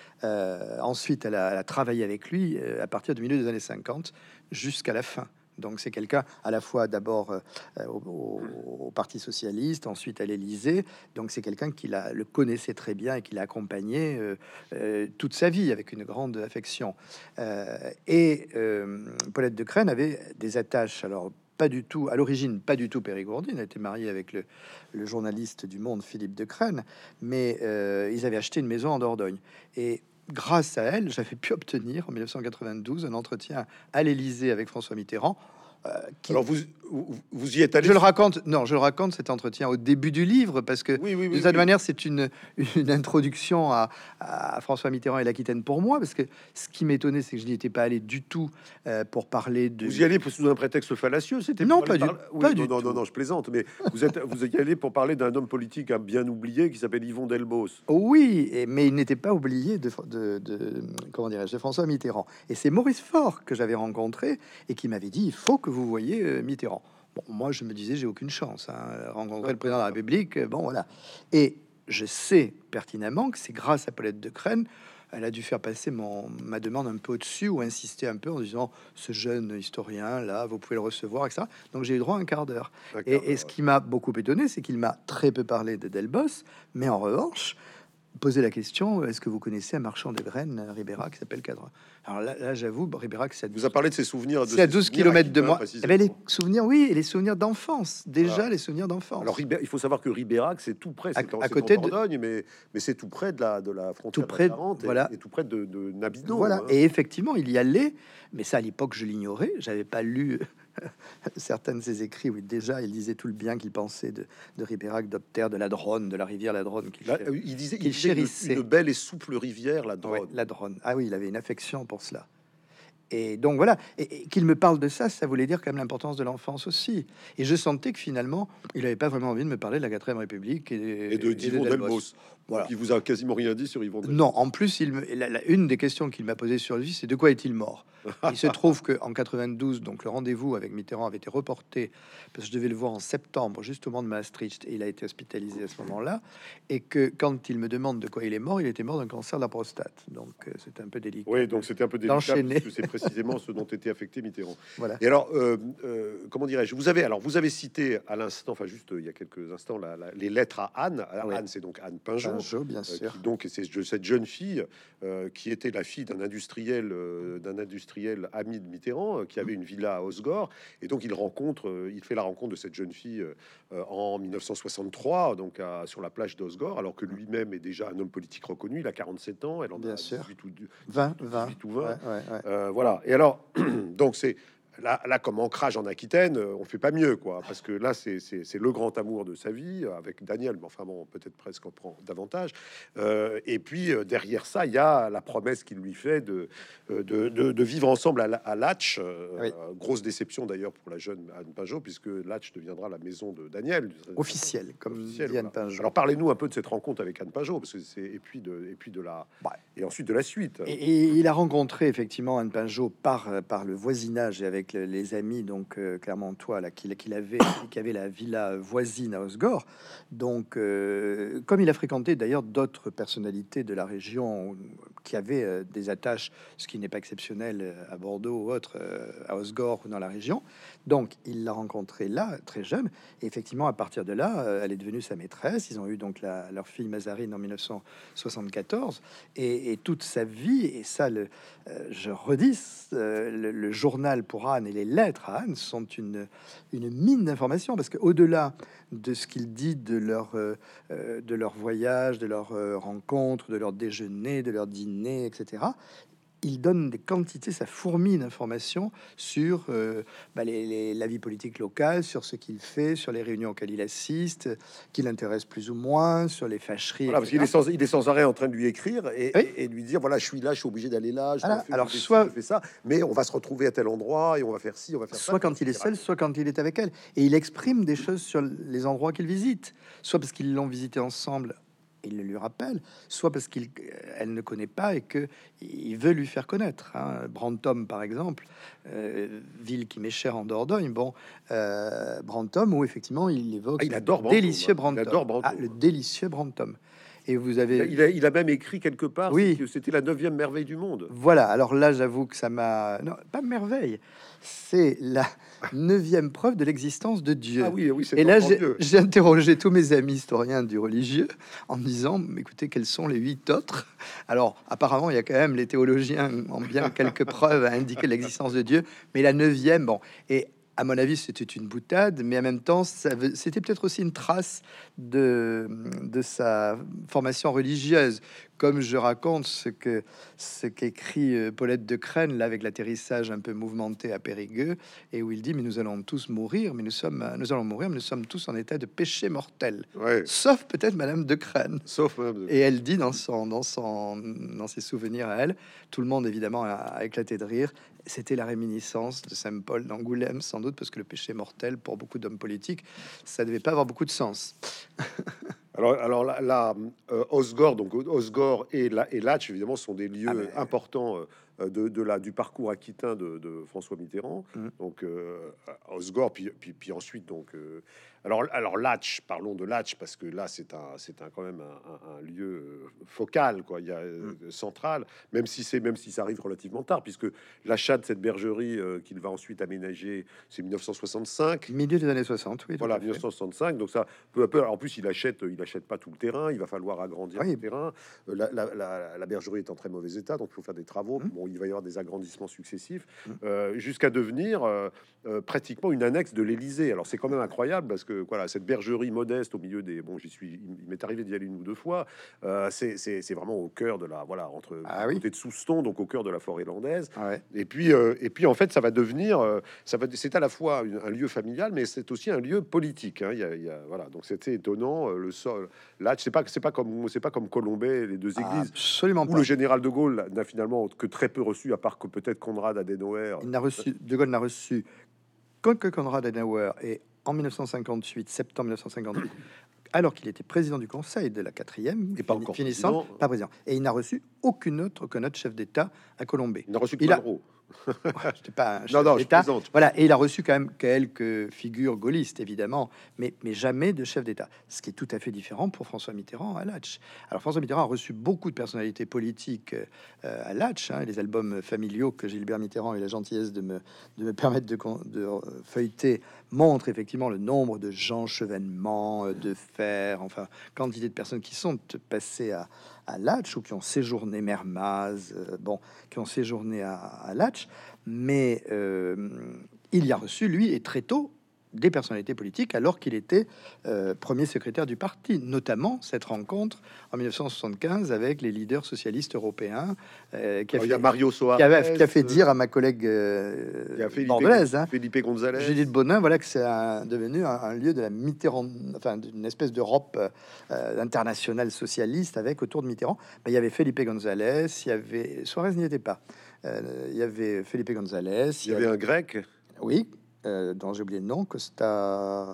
Euh, ensuite, elle a, elle a travaillé avec lui euh, à partir du milieu des années cinquante jusqu'à la fin. Donc c'est quelqu'un à la fois d'abord euh, au, au- au Parti socialiste, ensuite à l'Élysée. Donc c'est quelqu'un qui la, le connaissait très bien et qui l'a accompagné euh, euh, toute sa vie avec une grande affection. Euh, et euh, Paulette de Crène avait des attaches, alors pas du tout, à l'origine, pas du tout périgourdine. Elle était mariée avec le, le journaliste du Monde, Philippe de Crène, mais euh, ils avaient acheté une maison en Dordogne. Et grâce à elle, j'avais pu obtenir en mille neuf cent quatre-vingt-douze un entretien à l'Élysée avec François Mitterrand. euh, qui- Alors vous, vous, vous y êtes allé. je le raconte, non, je le raconte cet entretien au début du livre parce que Oui, oui, de oui. cette oui. manière, c'est une, une introduction à, à François Mitterrand et l'Aquitaine pour moi, parce que ce qui m'étonnait, c'est que je n'y étais pas allé du tout euh, pour parler de. Vous y allez sous un prétexte fallacieux, c'était Non, pour pas aller du- parler- Oui, pas non, du non, tout. non, non, je plaisante, mais vous êtes, vous y allez pour parler d'un homme politique hein, bien oublié qui s'appelle Yvon Delbos. Oui, et- mais il n'était pas oublié de, de, de- comment dirais-je, de François Mitterrand. Et c'est Maurice Faure que j'avais rencontré et qui m'avait dit il faut que vous voyez euh, Mitterrand. Bon, moi je me disais j'ai aucune chance, hein, rencontrer le président de la République. euh, Bon voilà. Et je sais pertinemment que c'est grâce à Paulette de Crène. Elle a dû faire passer mon, ma demande un peu au-dessus ou insister un peu en disant ce jeune historien là, vous pouvez le recevoir, et cetera. Donc j'ai eu droit à un quart d'heure. Un Et, quart et ce qui m'a beaucoup étonné, c'est qu'il m'a très peu parlé de Delbos, mais en revanche, poser la question, est-ce que vous connaissez un marchand de graines à Ribérac qui s'appelle Cadre? Alors là, là j'avoue, Ribérac, c'est à Vous a parlé de ses souvenirs. c'est à douze kilomètres de moi. Eh ben, les précisément. souvenirs, oui, et les souvenirs d'enfance. Déjà, Voilà. les souvenirs d'enfance. Alors, Ribé- il faut savoir que Ribérac, c'est tout près, À- c'est en, à c'est côté en de- Dordogne, mais, mais c'est tout près de la, de la frontière Tout de près la de- Charente et- voilà. et, tout près de, de Nabidon. Voilà, hein. et effectivement, il y allait, mais ça, à l'époque, je l'ignorais. J'avais pas lu certains de ses écrits où déjà il disait tout le bien qu'il pensait de, de Ribérac, d'Opter, de la Dronne, de la rivière la Dronne. Qu'il Là, chér- euh, il disait, il qu'il disait une, chérissait. une belle et souple rivière, la Ouais, Dronne. la Dronne. Ah oui, il avait une affection pour cela. Et donc voilà, et, et qu'il me parle de ça, ça voulait dire quand même l'importance de l'enfance aussi. Et je sentais que finalement, il n'avait pas vraiment envie de me parler de la quatrième République et, Et de Yvon Delbos. Delbos. Voilà. Qui vous a quasiment rien dit sur Yvon Delbos. Non, en plus, il me, la- la- une des questions qu'il m'a posée sur lui, c'est de quoi est-il mort? Il se trouve que en quatre-vingt-douze, donc le rendez-vous avec Mitterrand avait été reporté parce que je devais le voir en septembre, juste au moment de Maastricht, et il a été hospitalisé à ce moment-là. Et que quand il me demande de quoi il est mort, il était mort d'un cancer de la prostate. Donc euh, c'était un peu délicat. Oui, donc c'était un peu délicat D'enchaîner. parce que c'est précisément ce dont était affecté Mitterrand. Voilà. Et alors, euh, euh, comment dirais-je, vous avez alors vous avez cité à l'instant, enfin juste euh, il y a quelques instants, la- la- les lettres à Anne. Alors, Oui. Anne, c'est donc Anne Pinjot. Pinjot, bien Euh, sûr. qui, donc c'est je- cette jeune fille euh, qui était la fille d'un industriel, euh, d'un industriel ami de Mitterrand, euh, qui avait une villa à Osgore, et donc il rencontre, euh, il fait la rencontre de cette jeune fille euh, euh, en mille neuf cent soixante-trois, donc à- sur la plage d'Osgore, alors que lui-même est déjà un homme politique reconnu. Il a quarante-sept ans, elle en Bien a sûr. dix-huit ou dix- vingt, vingt. dix-huit ou vingt. Ouais, ouais, ouais. Euh, voilà. Et alors, donc c'est là, là, comme ancrage en Aquitaine, euh, on fait pas mieux, quoi, parce que là, c'est c'est- c'est le grand amour de sa vie euh, avec Daniel, mais enfin bon, peut-être presque on prend davantage. Euh, et puis euh, derrière ça, il y a la promesse qu'il lui fait de, euh, de, de- de vivre ensemble à, La- à Latch. Euh, Oui. euh, grosse déception d'ailleurs pour la jeune Anne Pinjot, puisque Latch deviendra la maison de Daniel. Officiel, comme Officiel, dit Anne voilà. Pinjot. Alors parlez-nous un peu de cette rencontre avec Anne Pinjot, parce que c'est et puis de et puis de la Bah, et ensuite de la suite. Et, et il a rencontré effectivement Anne Pinjot par, euh, par le voisinage et avec le- les amis, donc euh, Clermontois, là, qu'il qu'il avait, qui avait la villa voisine à Osgore. Donc, euh, comme il a fréquenté d'ailleurs d'autres personnalités de la région qui avaient euh, des attaches, ce qui n'est pas exceptionnel euh, à Bordeaux ou autre, euh, à Osgore ou dans la région. Donc, il l'a rencontrée là, très jeune. Et effectivement, à partir de là, euh, elle est devenue sa maîtresse. Ils ont eu donc la- leur fille Mazarine en mille neuf cent soixante-quatorze. Et, et toute sa vie, et ça, le, euh, je redis, euh, le, le journal pour Anne et les lettres à Anne sont une, une mine d'informations, parce qu'au-delà de ce qu'il dit de leur, euh, euh, de leur voyage, de leur euh, rencontre, de leur déjeuner, de leur dîner, et cetera, il donne des quantités, ça fourmille d'informations sur euh, bah, les- les- la vie politique locale, sur ce qu'il fait, sur les réunions auxquelles il assiste, qui l'intéresse plus ou moins, sur les fâcheries. Voilà, parce et qu'il cetera. est sans, il est sans arrêt en train de lui écrire et, Oui. et- et lui dire voilà, je suis là, je suis obligé d'aller là. Je Voilà. fais- Alors, je fais ci, soit- je fais ça, mais on va se retrouver à tel endroit et on va faire ci, on va faire ça. Soit quand il est seul, soit quand il est avec elle. Et il exprime des choses sur les endroits qu'il visite, soit parce qu'ils l'ont visité ensemble, il le lui rappelle, soit parce qu'elle ne connaît pas et que il veut lui faire connaître. Hein. Brantôme, par exemple, euh, ville qui m'est chère en Dordogne. Bon, euh, Brantôme, où effectivement il évoque Ah, il le adore Brantôme, délicieux hein. Brantôme. Il adore Brantôme. Ah, le délicieux Brantôme. Et vous Il a, avez il a- il a même écrit quelque part Oui. que c'était la neuvième merveille du monde. Voilà, alors là, j'avoue que ça m'a... Non, pas merveille, c'est la neuvième preuve de l'existence de Dieu. Ah oui, oui, c'est Et là, encore j'ai mieux. j'ai interrogé tous mes amis historiens du religieux en me disant, écoutez, quels sont les huit autres? Alors, apparemment, il y a quand même les théologiens ont bien quelques preuves à indiquer l'existence de Dieu, mais la neuvième, bon, et à mon avis, c'était une boutade, mais en même temps, ça veut- c'était peut-être aussi une trace de, de sa formation religieuse, comme je raconte ce que ce qu'écrit euh, Paulette de Crène là avec l'atterrissage un peu mouvementé à Périgueux, et où il dit mais nous allons tous mourir, mais nous sommes nous allons mourir, mais nous sommes tous en état de péché mortel, Ouais, sauf peut-être Madame de Crène. sauf Madame de- Et elle dit dans son, dans son, dans ses souvenirs à elle, tout le monde évidemment a, a éclaté de rire. C'était la réminiscence de Saint Paul d'Angoulême, sans doute, parce que le péché mortel, pour beaucoup d'hommes politiques, ça devait pas avoir beaucoup de sens. Alors, alors là, là, euh, Osgore, donc Osgore et, la, et Latch, évidemment, sont des lieux Ah, mais- importants euh, de, de la, du parcours aquitain de, de François Mitterrand. Mm. Donc, euh, Osgore, puis, puis, puis ensuite, donc, euh, alors, alors Latch, parlons de Latch, parce que là, c'est un, c'est un, quand même un, un- un lieu euh, focal, quoi, il y a euh, central, même si c'est, même si ça arrive relativement tard, puisque l'achat de cette bergerie euh, qu'il va ensuite aménager, c'est mille neuf cent soixante-cinq. Milieu des années soixante, oui. tout Voilà, à fait. mille neuf cent soixante-cinq. Donc ça, peu à peu. En plus, il achète, il n'achète pas tout le terrain. Il va falloir agrandir Oui. le terrain. Euh, La, la- la- la bergerie est en très mauvais état, donc il faut faire des travaux. Mmh. Bon, il va y avoir des agrandissements successifs Mmh. euh, jusqu'à devenir euh, euh, pratiquement une annexe de l'Élysée. Alors c'est quand même incroyable parce que voilà, cette bergerie modeste au milieu des, bon, j'y suis, il m'est arrivé d'y aller une ou deux fois. Euh, c'est c'est- c'est vraiment au cœur de la, voilà, entre Ah à oui. côté de Souston, donc au cœur de la forêt landaise. Ah ouais. Et puis, euh, et puis en fait, ça va devenir, euh, ça va, c'est à la fois une- un lieu familial, mais c'est aussi un lieu politique. Hein. Il y a, il y a- voilà, donc c'était étonnant. euh, Le sol, là, c'est pas, c'est pas comme, c'est pas comme Colombey, les deux églises, Absolument où pas. le général de Gaulle n'a finalement que très peu reçu, à part que peut-être Konrad Adenauer. Il n'a reçu, De Gaulle n'a reçu que Konrad Adenauer et en mille neuf cent cinquante-huit, septembre mille neuf cent cinquante-huit, alors qu'il était président du Conseil de la quatrième, Et pas fini- encore finissant, président. pas président. Et il n'a reçu aucune autre que notre chef d'État à Colombey. Il n'a reçu que Il a- Malraux. C'était pas un Non, chef non, je d'État. plaisante. Voilà, et il a reçu quand même quelques figures gaullistes, évidemment, mais, mais jamais de chef d'État. Ce qui est tout à fait différent pour François Mitterrand à Latch. Alors, François Mitterrand a reçu beaucoup de personnalités politiques euh, à Latch. Hein, les albums familiaux que Gilbert Mitterrand a eu la gentillesse de me, de me permettre de, con- de euh, feuilleter montrent effectivement le nombre de gens, Chevènement, euh, de Fer, enfin, quantité de personnes qui sont passées à, à Latch ou qui ont séjourné Mermaz, euh, bon, qui ont séjourné à, à Latch, mais euh, il y a reçu, lui, et très tôt, des personnalités politiques alors qu'il était euh, premier secrétaire du parti, notamment cette rencontre en mille neuf cent soixante-quinze avec les leaders socialistes européens euh, qui, a Alors, il y a fait, Mario Soares, qui, avait- qui a fait dire à ma collègue euh, il y a Felipe, bordelaise, hein, Felipe González. Judith Bonin, voilà que c'est un- devenu un, un lieu de la Mitterrand, enfin d'une espèce d'Europe euh, internationale socialiste avec autour de Mitterrand. Ben, il y avait Felipe González, il y avait Suarez n'y était pas. Euh, il y avait Felipe González, Il y avait un grec. oui, euh, dont j'ai oublié le nom, Costa,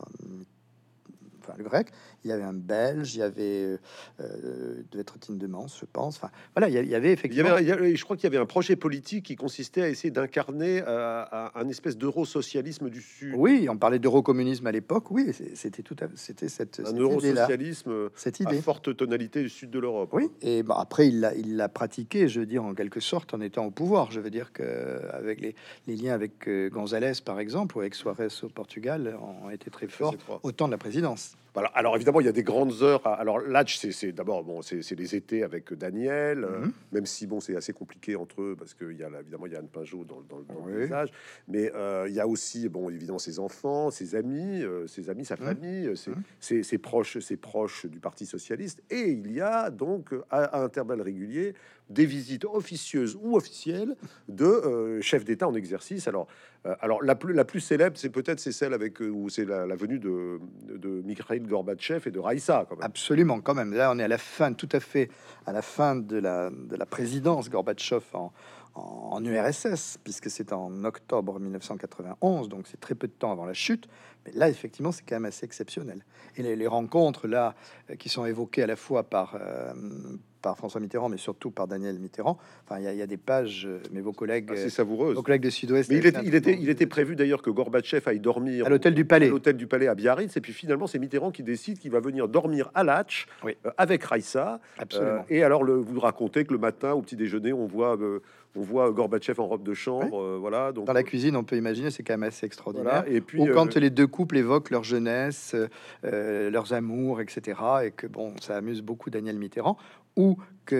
enfin le grec. Il y avait un Belge, il y avait euh, devait être Tindemans, je pense. Enfin voilà, il y, a- il y avait Il y effectivement. avait, il y avait- je crois qu'il y avait un projet politique qui consistait à essayer d'incarner euh, un un espèce d'eurosocialisme du Sud. Oui, on parlait d'eurocommunisme à l'époque. Oui, c'est- c'était tout à c'était cette, Un cette idée-là, eurosocialisme cette à idée. forte tonalité du sud de l'Europe. Oui, et bah, après, il l'a, il l'a pratiqué, je veux dire, en quelque sorte, en étant au pouvoir. Je veux dire que avec les, les liens avec euh, González, par exemple, ou avec Suarez au Portugal, ont été très forts étroits. au temps de la présidence. Voilà. Alors évidemment, il y a des grandes heures. à- Alors là, c'est c'est d'abord bon, c'est c'est les étés avec Daniel, euh, Mhm. même si bon, c'est assez compliqué entre eux parce qu'il y a là, évidemment il y a Anne Pinjot dans, le- dans, le- dans le Oui. paysage, mais euh, il y a aussi bon évidemment ses enfants, ses amis, euh, ses amis, sa Mhm. famille, euh, ses, Mhm. ses- ses proches, ses proches du Parti socialiste, et il y a donc à, à intervalles réguliers des visites officieuses ou officielles de euh, chefs d'État en exercice. Alors euh, alors la plus la plus célèbre, c'est peut-être c'est celle avec euh, où c'est la, la venue de de Mikhail Gorbatchev et de Raïssa quand même. Absolument, quand même. Là, on est à la fin, tout à fait à la fin de la, de la présidence Gorbatchev en, en, en U R S S, puisque c'est en octobre mille neuf cent quatre-vingt-onze, donc c'est très peu de temps avant la chute. Mais là, effectivement, c'est quand même assez exceptionnel. Et les, les rencontres là euh, qui sont évoquées à la fois par euh, par François Mitterrand, mais surtout par Daniel Mitterrand. Enfin, il y, a- il y a des pages, euh, mais vos collègues, Ah, euh, c'est savoureuse. vos collègues de Sud-Ouest, Mais il avaient était, fait un il, était, truc il était prévu d'ailleurs que Gorbatchev aille dormir à l'hôtel du Palais. à l'hôtel du Palais à Biarritz, et puis finalement c'est Mitterrand qui décide qu'il va venir dormir à Latch Oui. euh, avec Raïssa. Absolument. Euh, et alors le, vous racontez que le matin au petit déjeuner on voit euh, on voit Gorbatchev en robe de chambre, euh, voilà. Donc Dans la cuisine, on peut imaginer, c'est quand même assez extraordinaire. voilà. Et puis Ou quand euh, les deux couples évoquent leur jeunesse, euh, euh, leurs amours, et cetera, et que bon, ça amuse beaucoup Daniel Mitterrand, ou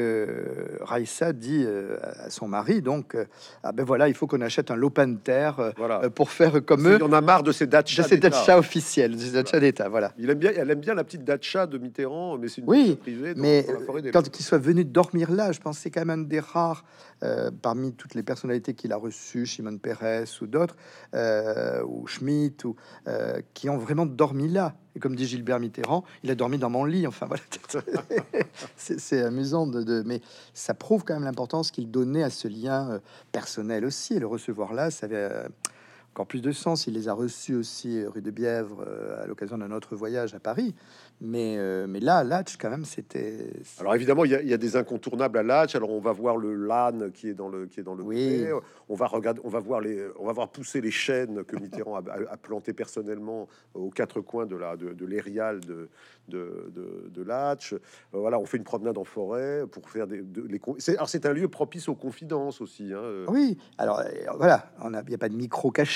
que Raïssa dit euh, à son mari, donc, euh, ah ben voilà, il faut qu'on achète un lopin de terre euh, Voilà. euh, pour faire comme il eux, y en a marre de ces de datchas. ces d'État. datchas officiels, des datchas d'État, voilà. Il aime bien, elle aime bien la petite datcha de Mitterrand, mais c'est une Oui, datcha privée. donc, Mais dans la forêt des- quand il soit venu dormir là, je pense que c'est quand même un des rares, euh, parmi toutes les personnalités qu'il a reçues, Shimon Peres ou d'autres, euh, ou Schmitt, ou, euh, qui ont vraiment dormi là. Et comme dit Gilbert Mitterrand, il a dormi dans mon lit. Enfin voilà, c'est c'est amusant, de, de- mais ça prouve quand même l'importance qu'il donnait à ce lien euh, personnel aussi. Et le recevoir là, ça avait euh, encore plus de sens. Il les a reçus aussi euh, rue de Bièvre euh, à l'occasion d'un autre voyage à Paris. Mais, euh, mais là, Latch, quand même, c'était. Alors évidemment, il y, a, il y a des incontournables à Latch. Alors on va voir le LAN qui est dans le qui est dans le Oui. pré. On va regarder, on va voir les, on va voir pousser les chênes que Mitterrand a, a, a planté personnellement aux quatre coins de la de, de l'Érial de de, de, de Latch. Euh, voilà, on fait une promenade en forêt pour faire des de- les. C'est, alors c'est un lieu propice aux confidences aussi. Hein. Oui, alors euh, voilà, on a- il n'y a pas de micro caché.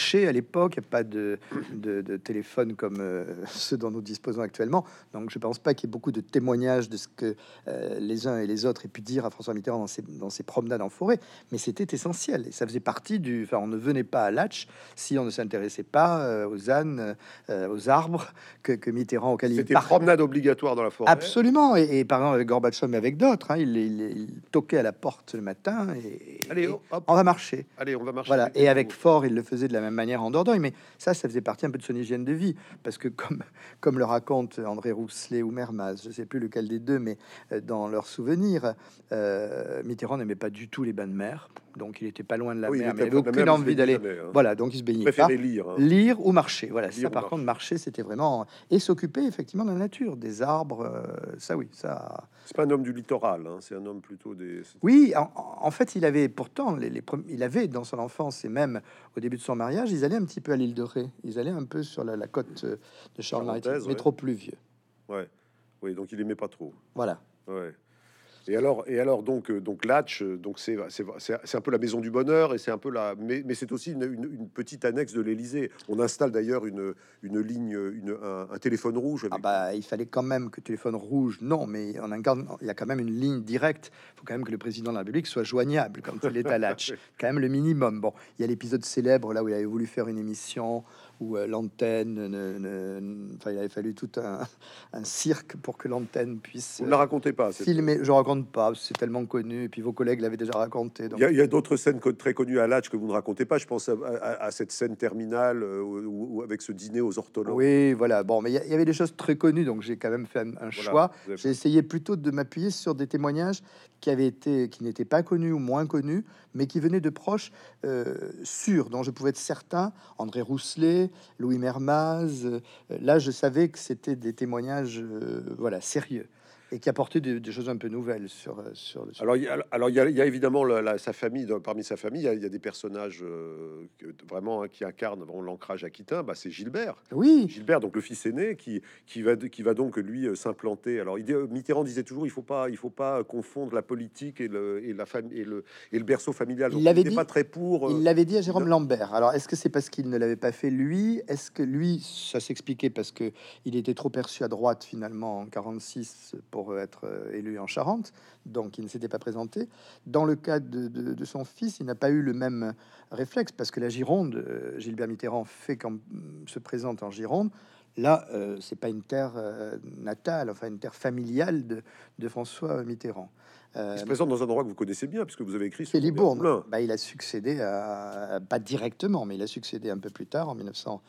marché à l'époque, il n'y a pas de, de, de téléphone comme euh, ceux dont nous disposons actuellement. Donc je pense pas qu'il y ait beaucoup de témoignages de ce que euh, les uns et les autres aient pu dire à François Mitterrand dans ses, dans ses promenades en forêt, mais c'était essentiel et ça faisait partie du... Enfin, on ne venait pas à Latch si on ne s'intéressait pas euh, aux ânes, euh, aux arbres que, que Mitterrand, auquel il C'était par... promenade obligatoire dans la forêt. Absolument, et, et par exemple avec Gorbatchev, mais avec d'autres, hein, il, il, il toquait à la porte le matin et, Allez, et hop. on va marcher. Allez, on va marcher. Voilà, avec et avec vous. Faure, il le faisait de la même manière en Dordogne, mais ça, ça faisait partie un peu de son hygiène de vie, parce que comme, comme le raconte André Rousselet ou Mermaz, je sais plus lequel des deux, mais euh, dans leurs souvenirs, euh, Mitterrand n'aimait pas du tout les bains de mer, donc il était pas loin de la Oui, il mer, était mais il avait pas de la aucune mer, il se envie baignait d'aller. jamais, hein. Voilà, donc il se Il baignait pas. préférait lire. hein. Lire ou marcher, voilà. Lire Ça, ou par marcher. contre, marcher, c'était vraiment et s'occuper effectivement de la nature, des arbres, euh, ça, oui, ça. C'est pas un homme du littoral, hein, c'est un homme plutôt des. Oui, en, en fait, il avait pourtant, les, les premi- il avait dans son enfance et même au début de son mariage, ils allaient un petit peu à l'île de Ré. Ils allaient un peu sur la, la côte euh, de Charles-Maritime, Charentaise, mais ouais. trop pluvieux. Ouais. Oui, donc il aimait pas trop. Voilà. Ouais. Et alors, et alors donc, euh, donc Latch, euh, donc c'est c'est c'est c'est un peu la maison du bonheur et c'est un peu la, mais, mais c'est aussi une, une- une petite annexe de l'Élysée. On installe d'ailleurs une, une ligne, une, un, un téléphone rouge. Avec, Ah bah, il fallait quand même que téléphone rouge, non, mais on incarne, il y a quand même une ligne directe. Il faut quand même que le président de la République soit joignable quand il est à Latch. Quand même le minimum. Bon, il y a l'épisode célèbre là où il avait voulu faire une émission où euh, l'antenne, ne- ne- ne- enfin, il avait fallu tout un, un cirque pour que l'antenne puisse Vous ne la racontez pas. cette- filmer. Je raconte pas, c'est tellement connu. Et puis vos collègues l'avaient déjà raconté. Donc... Il y a, il y a d'autres scènes co- très connues à Latch que vous ne racontez pas. Je pense à, à- à cette scène terminale euh, où- où- avec ce dîner aux orthodoxes. Oui, voilà. Bon, mais il y, a- il y avait des choses très connues, donc j'ai quand même fait un, un Voilà, choix. vous avez- J'ai essayé plutôt de m'appuyer sur des témoignages qui avaient été, qui n'étaient pas connus ou moins connus, mais qui venaient de proches euh, sûrs, dont je pouvais être certain. André Rousselet, Louis Mermaz. euh, là, je savais que c'était des témoignages, euh, voilà, sérieux et qui apportaient des, des choses un peu nouvelles sur euh, sur le. Alors, il y a, alors il y a, il y a évidemment la- la- sa famille. dans- Parmi sa famille, il y a, il y a des personnages euh, que- vraiment hein, qui incarnent vraiment l'ancrage aquitain. Bah, c'est Gilbert. Oui, Gilbert, donc le fils aîné, qui, qui, va, qui va donc lui euh, s'implanter. Alors, il dit- Mitterrand disait toujours, il faut pas, il faut pas confondre la politique et le, et la famille et le, et le berceau familial. Il Donc, l'avait n'était dit- pas très pour. euh, il l'avait dit à Jérôme il- Lambert. Alors, est-ce que c'est parce qu'il ne l'avait pas fait lui? Est-ce que lui, ça s'expliquait parce que il était trop perçu à droite finalement en quarante-six pour euh, être euh, élu en Charente, donc il ne s'était pas présenté. Dans le cas de, de- de son fils, il n'a pas eu le même réflexe parce que la Gironde, euh, Gilbert Mitterrand fait quand se présente en Gironde. Là, euh, c'est pas une terre euh, natale, enfin une terre familiale de, de François Mitterrand. Euh, il se présente dans un endroit que vous connaissez bien, puisque vous avez écrit sur c'est Libourne. Robert Moulin. Bah, il a succédé à, pas directement, mais il a succédé un peu plus tard, en mille neuf cent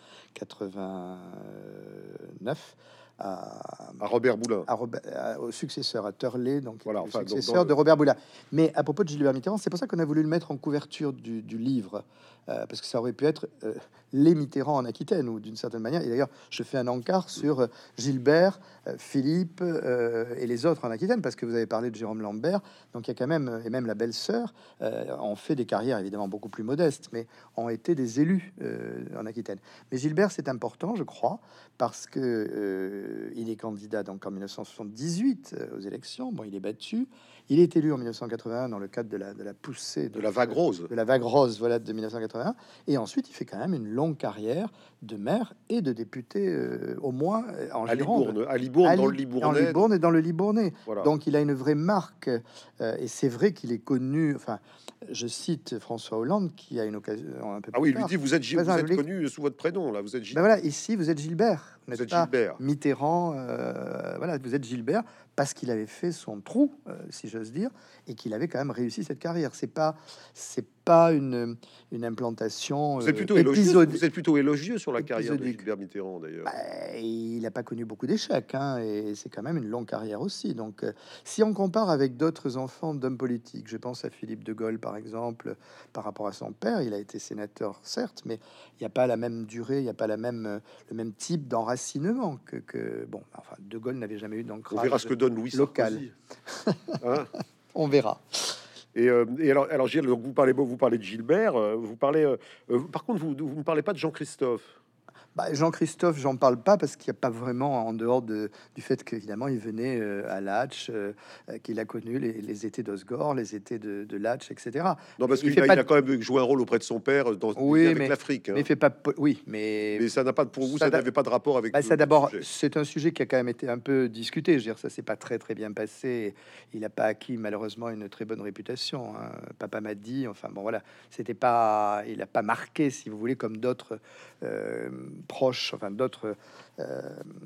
quatre-vingt-neuf, à, À Robert Moulin. à Robert- à- au successeur, à Turley, donc Voilà, le enfin, donc, successeur dans le- de Robert Boulin. Mais à propos de Gilbert Mitterrand, c'est pour ça qu'on a voulu le mettre en couverture du, du livre, euh, parce que ça aurait pu être euh, les Mitterrand en Aquitaine, ou d'une certaine manière. Et d'ailleurs, je fais un encart sur euh, Gilbert, euh, Philippe euh, et les autres en Aquitaine, parce que vous avez parlé de Jérôme Lambert, donc il y a quand même, et même la belle-sœur, euh, ont fait des carrières évidemment beaucoup plus modestes, mais ont été des élus euh, en Aquitaine. Mais Gilbert, c'est important, je crois, parce que euh, il est candidat donc en mille neuf cent soixante-dix-huit euh, aux élections. Bon, il est battu. Il est élu en mille neuf cent quatre-vingt-un dans le cadre de la, de la poussée De la vague rose. de la vague rose, voilà, de mille neuf cent quatre-vingt-un. Et ensuite, il fait quand même une longue carrière de maire et de député, euh, au moins euh, en À Gironde. Libourne, à Libourne, À dans le Li- Libournais. en Libourne et dans le Libournais. Voilà. Donc, il a une vraie marque. euh, et c'est vrai qu'il est connu. Enfin, je cite François Hollande qui a une occasion un peu Ah plus oui, il lui tard. dit vous êtes, Gil- vous Président de la êtes République. connu sous votre prénom là, vous êtes Gilles. Ben voilà, ici, vous êtes Gilbert, Vous n'est-ce êtes pas? Gilbert. Mitterrand, euh, voilà, vous êtes Gilbert parce qu'il avait fait son trou, euh, si j'ose dire, et qu'il avait quand même réussi cette carrière. C'est pas, c'est pas une, une implantation Vous êtes euh, plutôt élogieux. épisode- Vous êtes plutôt élogieux sur la carrière de épisodique. Gilbert Mitterrand d'ailleurs. Bah, il n'a pas connu beaucoup d'échecs, hein, et c'est quand même une longue carrière aussi. Donc, euh, si on compare avec d'autres enfants d'hommes politiques, je pense à Philippe de Gaulle, par exemple, par rapport à son père, il a été sénateur, certes, mais il n'y a pas la même durée, il n'y a pas la même, euh, le même type d'enracinement que, que- bon, enfin, de Gaulle n'avait jamais eu d'ancrage. On verra ce que donne Louis local. Sarkozy. Hein. On verra. Et, euh, et alors, alors Gilles, donc vous parlez, vous parlez de Gilbert, euh, vous parlez. euh, euh, par contre, vous, vous ne parlez pas de Jean-Christophe. Bah, Jean-Christophe, j'en parle pas parce qu'il n'y a pas vraiment, en dehors de, du fait qu'évidemment il venait euh, à Latch, euh, euh, qu'il a connu les, les étés d'Osgore, les étés de, de Latch, et cetera. Non, parce Il qu'il fait a, pas il a de- quand même joué un rôle auprès de son père dans des liens Oui, avec mais, l'Afrique. mais Hein. il fait pas. po- Oui, mais Mais ça n'a pas pour vous, ça ça d'a- n'avait pas de rapport avec bah, le, ça le d'abord, sujet. c'est un sujet qui a quand même été un peu discuté. Je veux dire, ça s'est pas très très bien passé. Il n'a pas acquis malheureusement une très bonne réputation. Hein. Papa m'a dit, enfin bon voilà, c'était pas, il a pas marqué, si vous voulez, comme d'autres euh, proches, enfin d'autres euh,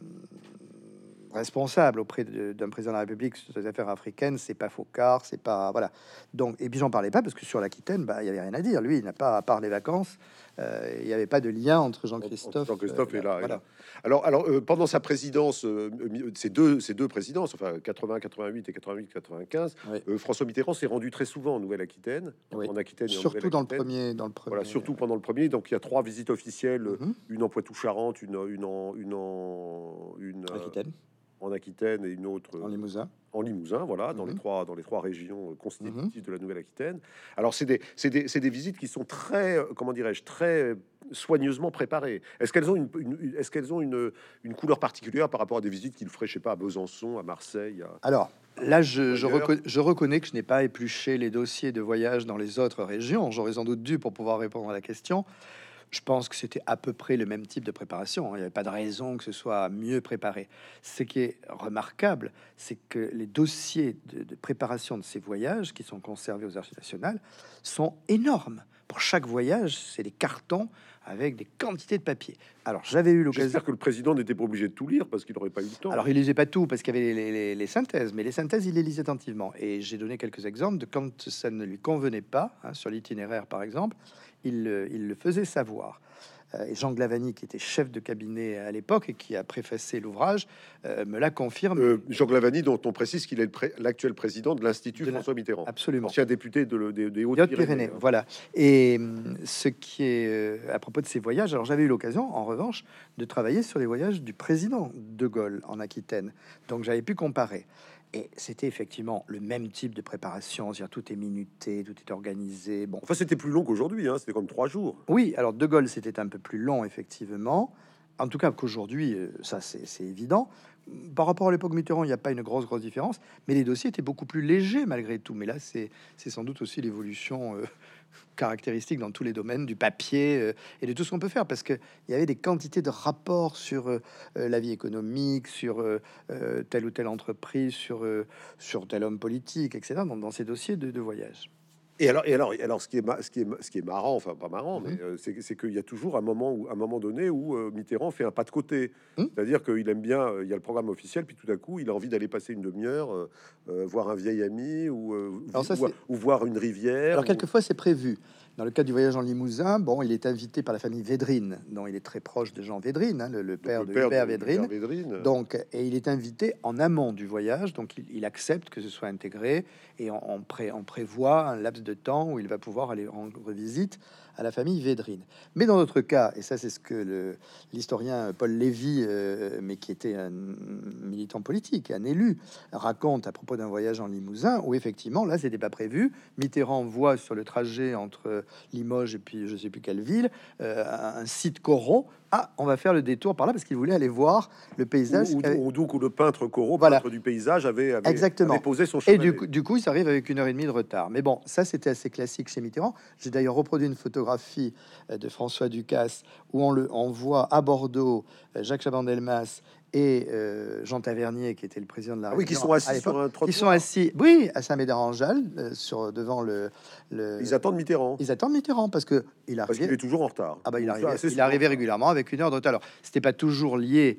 responsable auprès de- d'un président de la République sur les affaires africaines, c'est pas Focard, c'est pas voilà. Donc et puis j'en parlais pas parce que sur l'Aquitaine, bah il y avait rien à dire. Lui, il n'a pas à part les vacances, euh, il n'y avait pas de lien entre Jean-Christophe. Jean-Christophe euh, est là. est voilà. là. Alors, alors euh, pendant sa présidence, euh, mi- ces deux, ces deux présidences, enfin quatre-vingts, quatre-vingt-huit et quatre-vingt-huit, quatre-vingt-quinze, Oui. euh, François Mitterrand s'est rendu très souvent en Nouvelle-Aquitaine, Oui. en Aquitaine et en Surtout dans le Nouvelle-Aquitaine. premier, dans le premier. Voilà, surtout pendant le premier. Donc il y a trois visites officielles, euh, Mhm. une en Poitou-Charentes, une, une en, une en, une, euh, Aquitaine, en Aquitaine et une autre en euh, Limousin. en Limousin, voilà, dans les Mhm. trois dans les trois régions euh, constitutives Mhm. de la Nouvelle-Aquitaine. Alors c'est des c'est des, c'est des visites qui sont très euh, comment dirais-je très soigneusement préparées. Est-ce qu'elles ont une, une- est-ce qu'elles ont une, une couleur particulière par rapport à des visites qu'il ferait, je sais pas, à Besançon, à Marseille, à- Alors là, je, je, Ailleurs. reco- je reconnais que je n'ai pas épluché les dossiers de voyage dans les autres régions. J'aurais sans doute dû pour pouvoir répondre à la question. Je pense que c'était à peu près le même type de préparation. Il n'y avait pas de raison que ce soit mieux préparé. Ce qui est remarquable, c'est que les dossiers de, de préparation de ces voyages, qui sont conservés aux Archives nationales, sont énormes. Pour chaque voyage, c'est des cartons avec des quantités de papier. Alors, j'avais eu l'occasion. J'espère que le président n'était pas obligé de tout lire parce qu'il n'aurait pas eu le temps. Alors, il lisait pas tout parce qu'il y avait les, les- les synthèses, mais les synthèses, il les lisait attentivement. Et j'ai donné quelques exemples de quand ça ne lui convenait pas, hein, sur l'itinéraire par exemple, il, le- il le faisait savoir. Euh, et Jean Glavany, qui était chef de cabinet à l'époque et qui a préfacé l'ouvrage, euh, me l'a confirme. Euh, Jean Glavany, dont on précise qu'il est le pré- l'actuel président de l'Institut De la- François Mitterrand, Absolument. ancien député de, le- des, des Les Hautes-Pyrénées, Hautes-Pyrénées. hein. voilà. Et hum, ce qui est euh, à propos de ces voyages, alors j'avais eu l'occasion, en revanche, de travailler sur les voyages du président de Gaulle en Aquitaine. Donc j'avais pu comparer. Et c'était effectivement le même type de préparation. C'est-à-dire, tout est minuté, tout est organisé. Bon, Enfin, c'était plus long qu'aujourd'hui, hein, c'était comme trois jours. oui, alors De Gaulle, c'était un peu plus long, effectivement. En tout cas qu'aujourd'hui, euh, ça c'est c'est évident. Par rapport à l'époque Mitterrand, il n'y a pas une grosse, grosse différence, mais les dossiers étaient beaucoup plus légers malgré tout. Mais là, c'est c'est sans doute aussi l'évolution euh, caractéristique dans tous les domaines du papier euh, et de tout ce qu'on peut faire, parce qu'il y avait des quantités de rapports sur euh, euh, la vie économique, sur euh, euh, telle ou telle entreprise, sur, euh, sur tel homme politique, et cetera, dans, dans ces dossiers de, de voyage. Et alors, et alors, et alors, ce qui est, ma- ce qui est, ma- ce qui est marrant, enfin pas marrant, Mhm. mais euh, c'est c'est qu'il y a toujours un moment où, un moment donné où euh, Mitterrand fait un pas de côté. Mhm. C'est-à-dire qu'il aime bien, euh, il y a le programme officiel, puis tout à coup, il a envie d'aller passer une demi-heure, euh, euh, voir un vieil ami ou, euh, Alors ça, ou- c'est- ou voir une rivière. Alors, ou- quelquefois, c'est prévu. Dans le cas du voyage en Limousin, bon, il est invité par la famille Védrine, dont il est très proche de Jean Védrine, hein, le, le donc, père le de père Hubert de- Védrine. Hubert Védrine. Donc, et il est invité en amont du voyage, donc il, il accepte que ce soit intégré et on, on pré- on prévoit un laps de temps où il va pouvoir aller rendre visite à la famille Védrine. Mais dans notre cas, et ça c'est ce que le- l'historien Paul Lévy, euh, mais qui était un militant politique, un élu, raconte à propos d'un voyage en Limousin, où effectivement là c'était pas prévu. Mitterrand voit sur le trajet entre Limoges et puis je sais plus quelle ville, euh, un, un site corot. Ah, on va faire le détour par là parce qu'il voulait aller voir le paysage. Ou, ou- qu'avait- ou donc où le peintre Corot, Voilà. peintre du paysage, avait, avait, Exactement. avait posé son Et chevalet. du coup, du coup, il s'arrive avec une heure et demie de retard. Mais bon, ça, c'était assez classique chez Mitterrand. J'ai d'ailleurs reproduit une photographie euh, de François Ducasse où on le on voit à Bordeaux euh, Jacques Chaban-Delmas et euh, Jean Tavernier, qui était le président de la Ah oui, qui Réunion sont à assis l'époque, sur un qui trottoir. sont assis, oui, à Saint-Médard-en-Jalles, euh, sur devant le, le- Ils attendent Mitterrand ils attendent Mitterrand parce que il parce qu'il arrivait. est toujours en retard. Ah bah il Donc, arrivait, ça, c'est il souvent arrivait ça. régulièrement avec une heure de retard. Alors c'était pas toujours lié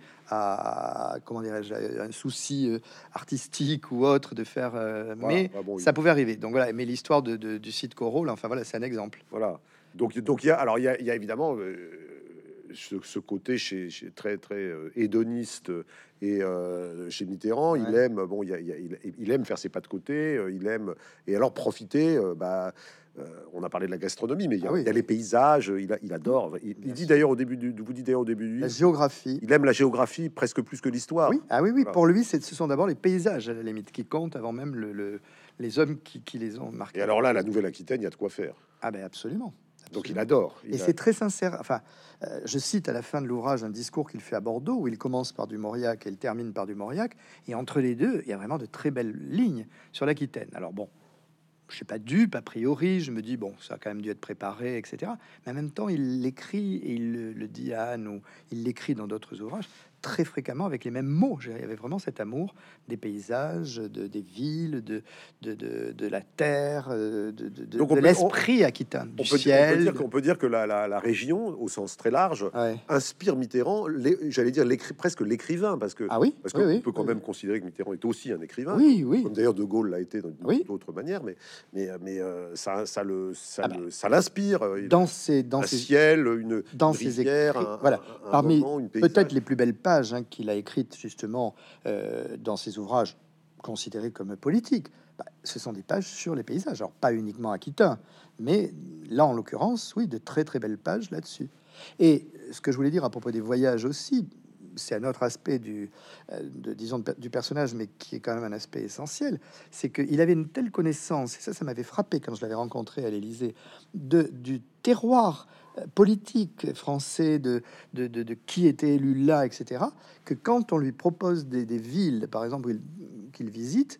à, comment dirais-je, à un souci euh, artistique ou autre de faire, euh, Voilà. mais Ah bon, ça pouvait arriver. Donc voilà. Mais l'histoire de, de- du site Corot, là, enfin voilà, c'est un exemple. Voilà. Donc, donc il y a, alors il y a, il y a évidemment euh, ce, ce côté chez, chez très très euh, hédoniste et euh, chez Mitterrand, il Ouais. aime bon, il, y a- il, y a- il- il aime faire ses pas de côté, euh, il aime et alors profiter. euh, bah, euh, on a parlé de la gastronomie, mais il y a, Ah oui. il y a les paysages. Il, a- il adore. Il, il Bien dit sûr. d'ailleurs au début du, vous dites d'ailleurs au début du La livre, géographie. il aime la géographie presque plus que l'histoire. Oui, ah oui, oui. Voilà. Pour lui, c'est, ce sont d'abord les paysages à la limite qui comptent avant même le, le- les hommes qui, qui les ont marqués. Et alors là, la Nouvelle-Aquitaine, il y a de quoi faire. Ah ben absolument. Donc il adore. Il et a... c'est très sincère. Enfin, euh, je cite à la fin de l'ouvrage un discours qu'il fait à Bordeaux, où il commence par du Mauriac et il termine par du Mauriac. Et entre les deux, il y a vraiment de très belles lignes sur l'Aquitaine. Alors bon, je suis pas dupe, a priori, je me dis, bon, ça a quand même dû être préparé, et cetera. Mais en même temps, il l'écrit, et il le, le dit à Anne, ou il l'écrit dans d'autres ouvrages, très fréquemment avec les mêmes mots. Je veux dire, il y avait vraiment cet amour des paysages, de, des villes, de, de, de, de la terre, euh, de, de, de, Donc on de peut- l'esprit aquitain, du On peut, on peut ciel. dire qu'on peut dire que la, la- la région, au sens très large, Ouais. inspire Mitterrand, l'é- j'allais dire l'écri- presque l'écrivain, parce que Ah oui, parce oui, qu'on oui, peut quand oui, même oui. considérer que Mitterrand est aussi un écrivain, Oui, comme, oui. comme d'ailleurs De Gaulle l'a été Oui. d'autres manières, mais mais mais euh, ça ça le ça Ah bah, le- ça l'inspire. euh, il Dans a ces, dans un ces, ciel, une, dans une ses rivière, écrits, un, voilà, un- un parmi moment, une peut-être paysage. les plus belles pages hein, qu'il a écrites justement euh, dans ses ouvrages considérés comme politiques, bah, ce sont des pages sur les paysages. Alors pas uniquement aquitains, mais là en l'occurrence, oui, de très très belles pages là-dessus. Et ce que je voulais dire à propos des voyages aussi, c'est un autre aspect du, euh, de, disons, de- du personnage, mais qui est quand même un aspect essentiel, c'est qu'il avait une telle connaissance, et ça, ça m'avait frappé quand je l'avais rencontré à l'Élysée, de, du terroir euh, politique français, de, de, de, de qui était élu là, et cetera, que quand on lui propose des, des villes, par exemple, il- qu'il visite,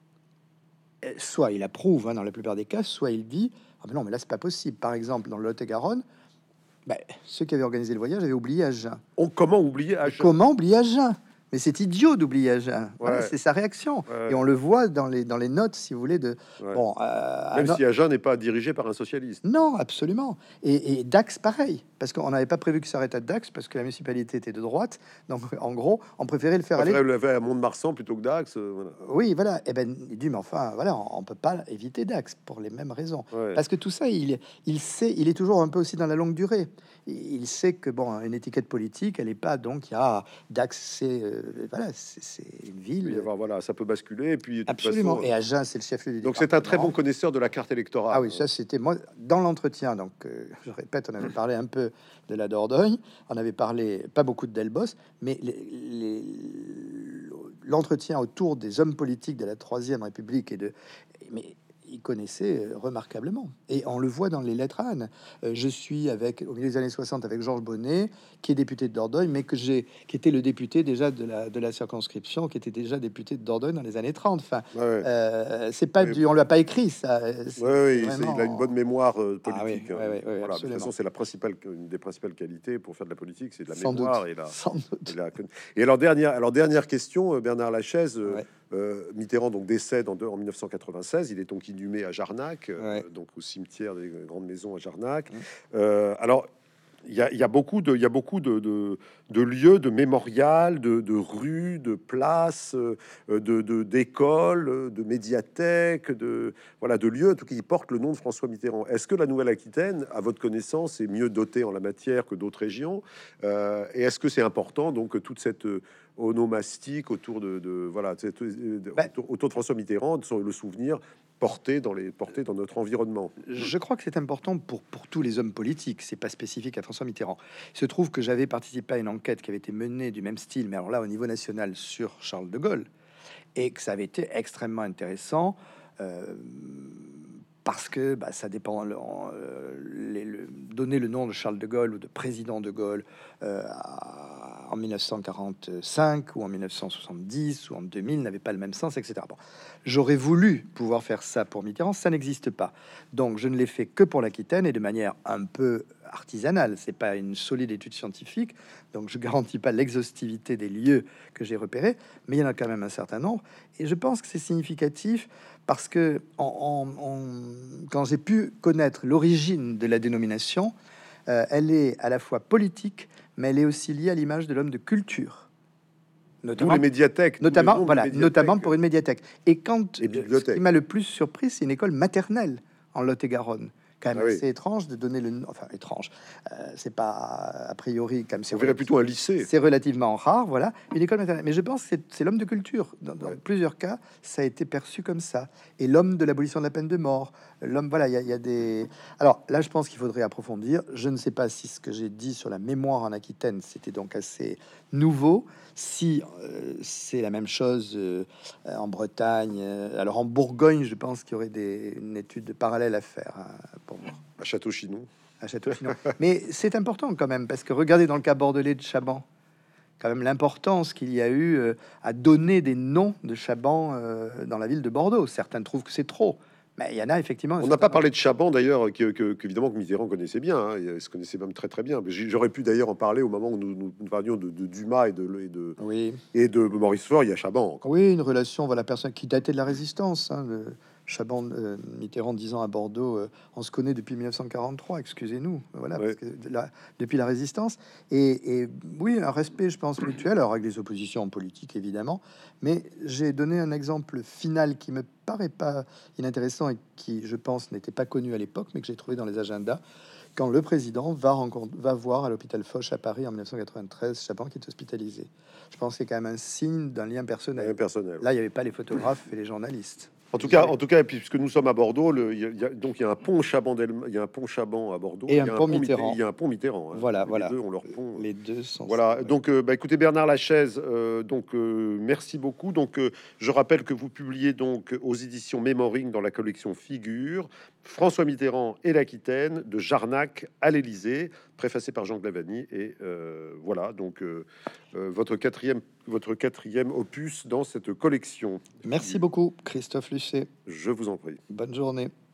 euh, soit il approuve hein, dans la plupart des cas, soit il dit ah ben non, mais là c'est pas possible. Par exemple, dans le Lot-et-Garonne, ben, ceux qui avaient organisé le voyage avaient oublié Agen. On, comment oublier Mais Agen? comment oublier Agen? Mais c'est idiot d'oublier Agen. Voilà, Ouais, c'est sa réaction. ouais, Et on le voit dans les, dans les notes, si vous voulez, de... ouais. Bon, euh, Même un o- si Agen n'est pas dirigé par un socialiste. non, absolument. Et, et Dax, pareil. Parce qu'on n'avait pas prévu que ça s'arrête à Dax, parce que la municipalité était de droite. Donc, en gros, on préférait le faire On aller... préférait le faire à Mont-de-Marsan plutôt que Dax. euh, voilà. Oui, voilà. Et ben, il dit, mais enfin, voilà, on, on peut pas éviter Dax pour les mêmes raisons. Ouais. Parce que tout ça, il, il sait, il est toujours un peu aussi dans la longue durée. Il sait que bon, une étiquette politique, elle est pas donc, il y a Dax, c'est euh, voilà, c'est c'est une Il peut y ville. avoir- voilà, ça peut basculer. Et puis, de toute Absolument. façon, Et Agen, c'est le chef-lieu du donc c'est un très bon département. connaisseur de la carte électorale. Ah oui, ça c'était moi dans l'entretien. Donc, euh, je répète, on avait parlé un peu de la Dordogne, on avait parlé pas beaucoup de Delbos, mais les- les- l'entretien autour des hommes politiques de la Troisième République et de, mais il connaissait euh, remarquablement. Et on le voit dans les lettres à Anne. Euh, je suis avec au milieu des années soixante avec Georges Bonnet, qui est député de Dordogne, mais que j'ai, qui était le député déjà de la de la circonscription, qui était déjà député de Dordogne dans les années trente. Enfin, Ouais, ouais. euh, c'est pas Mais- du, on lui a pas écrit ça. C'est- Ouais, ouais, c'est il, vraiment- il a une bonne mémoire euh, Ah oui, politique. hein. ouais, ouais, ouais, Voilà, de toute absolument. façon, c'est la principale, une des principales qualités pour faire de la politique, c'est de la Sans mémoire doute, et la. sans doute. Et, la- et alors dernière, alors dernière question, euh, Bernard Lachaise. euh, Ouais. euh, Mitterrand donc décède en, deux- en mille neuf cent quatre-vingt-seize. Il est donc inhumé à Jarnac, euh, Ouais. donc au cimetière des grandes maisons à Jarnac. Mmh. Euh, alors il y a, il y a beaucoup de, il y a beaucoup de, de, de lieux, de mémorials, de, de rues, de places, euh, de, de- d'écoles, euh, de médiathèques, de voilà, de lieux tout qui portent le nom de François Mitterrand. Est-ce que la Nouvelle-Aquitaine, à votre connaissance, est mieux dotée en la matière que d'autres régions? Euh, et est-ce que c'est important donc que toute cette euh, onomastique autour de, de voilà, cette- euh, de- Ben- autour, autour de François Mitterrand, sur le souvenir porté dans les porté dans notre environnement? Je crois que c'est important pour, pour tous les hommes politiques, c'est pas spécifique à François Mitterrand. Il se trouve que j'avais participé à une enquête qui avait été menée du même style, mais alors là au niveau national sur Charles de Gaulle, et que ça avait été extrêmement intéressant euh, parce que bah, ça dépend. le- en, euh, les- le- donner le nom de Charles de Gaulle ou de président de Gaulle euh, à- en mille neuf cent quarante-cinq ou en mille neuf cent soixante-dix ou en deux mille n'avait pas le même sens, et cetera. Bon, j'aurais voulu pouvoir faire ça pour Mitterrand, ça n'existe pas. Donc je ne l'ai fait que pour l'Aquitaine et de manière un peu artisanale. C'est pas une solide étude scientifique, donc je garantis pas l'exhaustivité des lieux que j'ai repérés, mais il y en a quand même un certain nombre. Et je pense que c'est significatif parce que en- en- en- quand j'ai pu connaître l'origine de la dénomination, euh, elle est à la fois politique, mais elle est aussi liée à l'image de l'homme de culture. D'où Notamment, les médiathèques, d'où le notamment, nom de voilà, médiathèque. notamment pour une médiathèque. Et quand Et euh, ce bibliothèque. qui m'a le plus surpris, c'est une école maternelle en Lot-et-Garonne. Quand même Ah oui. assez étrange de donner le nom. Enfin, étrange. Euh, c'est pas a priori comme c'est On verrait plutôt un lycée. c'est relativement rare, voilà, une école maternelle. Mais je pense que c'est- c'est l'homme de culture. Dans, dans Ouais. plusieurs cas, ça a été perçu comme ça. Et l'homme de l'abolition de la peine de mort. L'homme, voilà, il y, a- il y a des. Alors là, je pense qu'il faudrait approfondir. Je ne sais pas si ce que j'ai dit sur la mémoire en Aquitaine, c'était donc assez nouveau. Si euh, c'est la même chose euh, en Bretagne. euh, alors en Bourgogne, je pense qu'il y aurait des, une étude parallèle à faire hein, pour moi. À Château-Chinon. à Château-Chinon. Mais c'est important quand même, parce que regardez dans le cas bordelais de Chaban, quand même l'importance qu'il y a eu euh, à donner des noms de Chaban euh, dans la ville de Bordeaux. Certains trouvent que c'est trop, mais il y en a effectivement. On n'a pas parlé de Chaban d'ailleurs, que, que- qu'évidemment que Mitterrand connaissait bien, hein, il se connaissait même très très bien. Mais j'ai- J'aurais pu d'ailleurs en parler au moment où nous, nous, nous parlions de, de Dumas et de, et de, Oui, et de Maurice Faure. Il y a Chaban encore. oui, une relation, voilà, personne qui datait de la Résistance. Hein, le Chaban, euh, Mitterrand disant à Bordeaux, euh, on se connaît depuis mille neuf cent quarante-trois, excusez-nous, voilà, Ouais. parce que de la- depuis la Résistance. Et, et oui, un respect, je pense, mutuel, alors avec des oppositions politiques évidemment. Mais j'ai donné un exemple final qui me paraît pas inintéressant et qui, je pense, n'était pas connu à l'époque, mais que j'ai trouvé dans les agendas. Quand le président va, rencontrer, va voir à l'hôpital Foch à Paris en mille neuf cent quatre-vingt-treize Chaban qui est hospitalisé. Je pense que c'est quand même un signe d'un lien personnel. Rien personnel. Là, il n'y avait pas les photographes et les journalistes. En tout cas, en tout cas, et puis, puisque nous sommes à Bordeaux, le- il y a- il y a- donc il y a un pont Chaban, d'El- il y a un pont Chaban à Bordeaux, Et il y un a pont Mitte- Mitterrand. il y a un pont Mitterrand. hein. Voilà, Les voilà. deux ont leur pont. Les deux sont. Voilà, ouais. donc euh, bah, écoutez Bernard Lachaise, euh, donc euh, merci beaucoup. Donc euh, je rappelle que vous publiez donc aux éditions Memoring dans la collection Figures François Mitterrand et l'Aquitaine de Jarnac à l'Élysée, préfacé par Jean Glavany. Et euh, voilà donc euh, euh, votre quatrième votre quatrième opus dans cette collection. Merci beaucoup, Christophe Lucet. Je vous en prie. Bonne journée.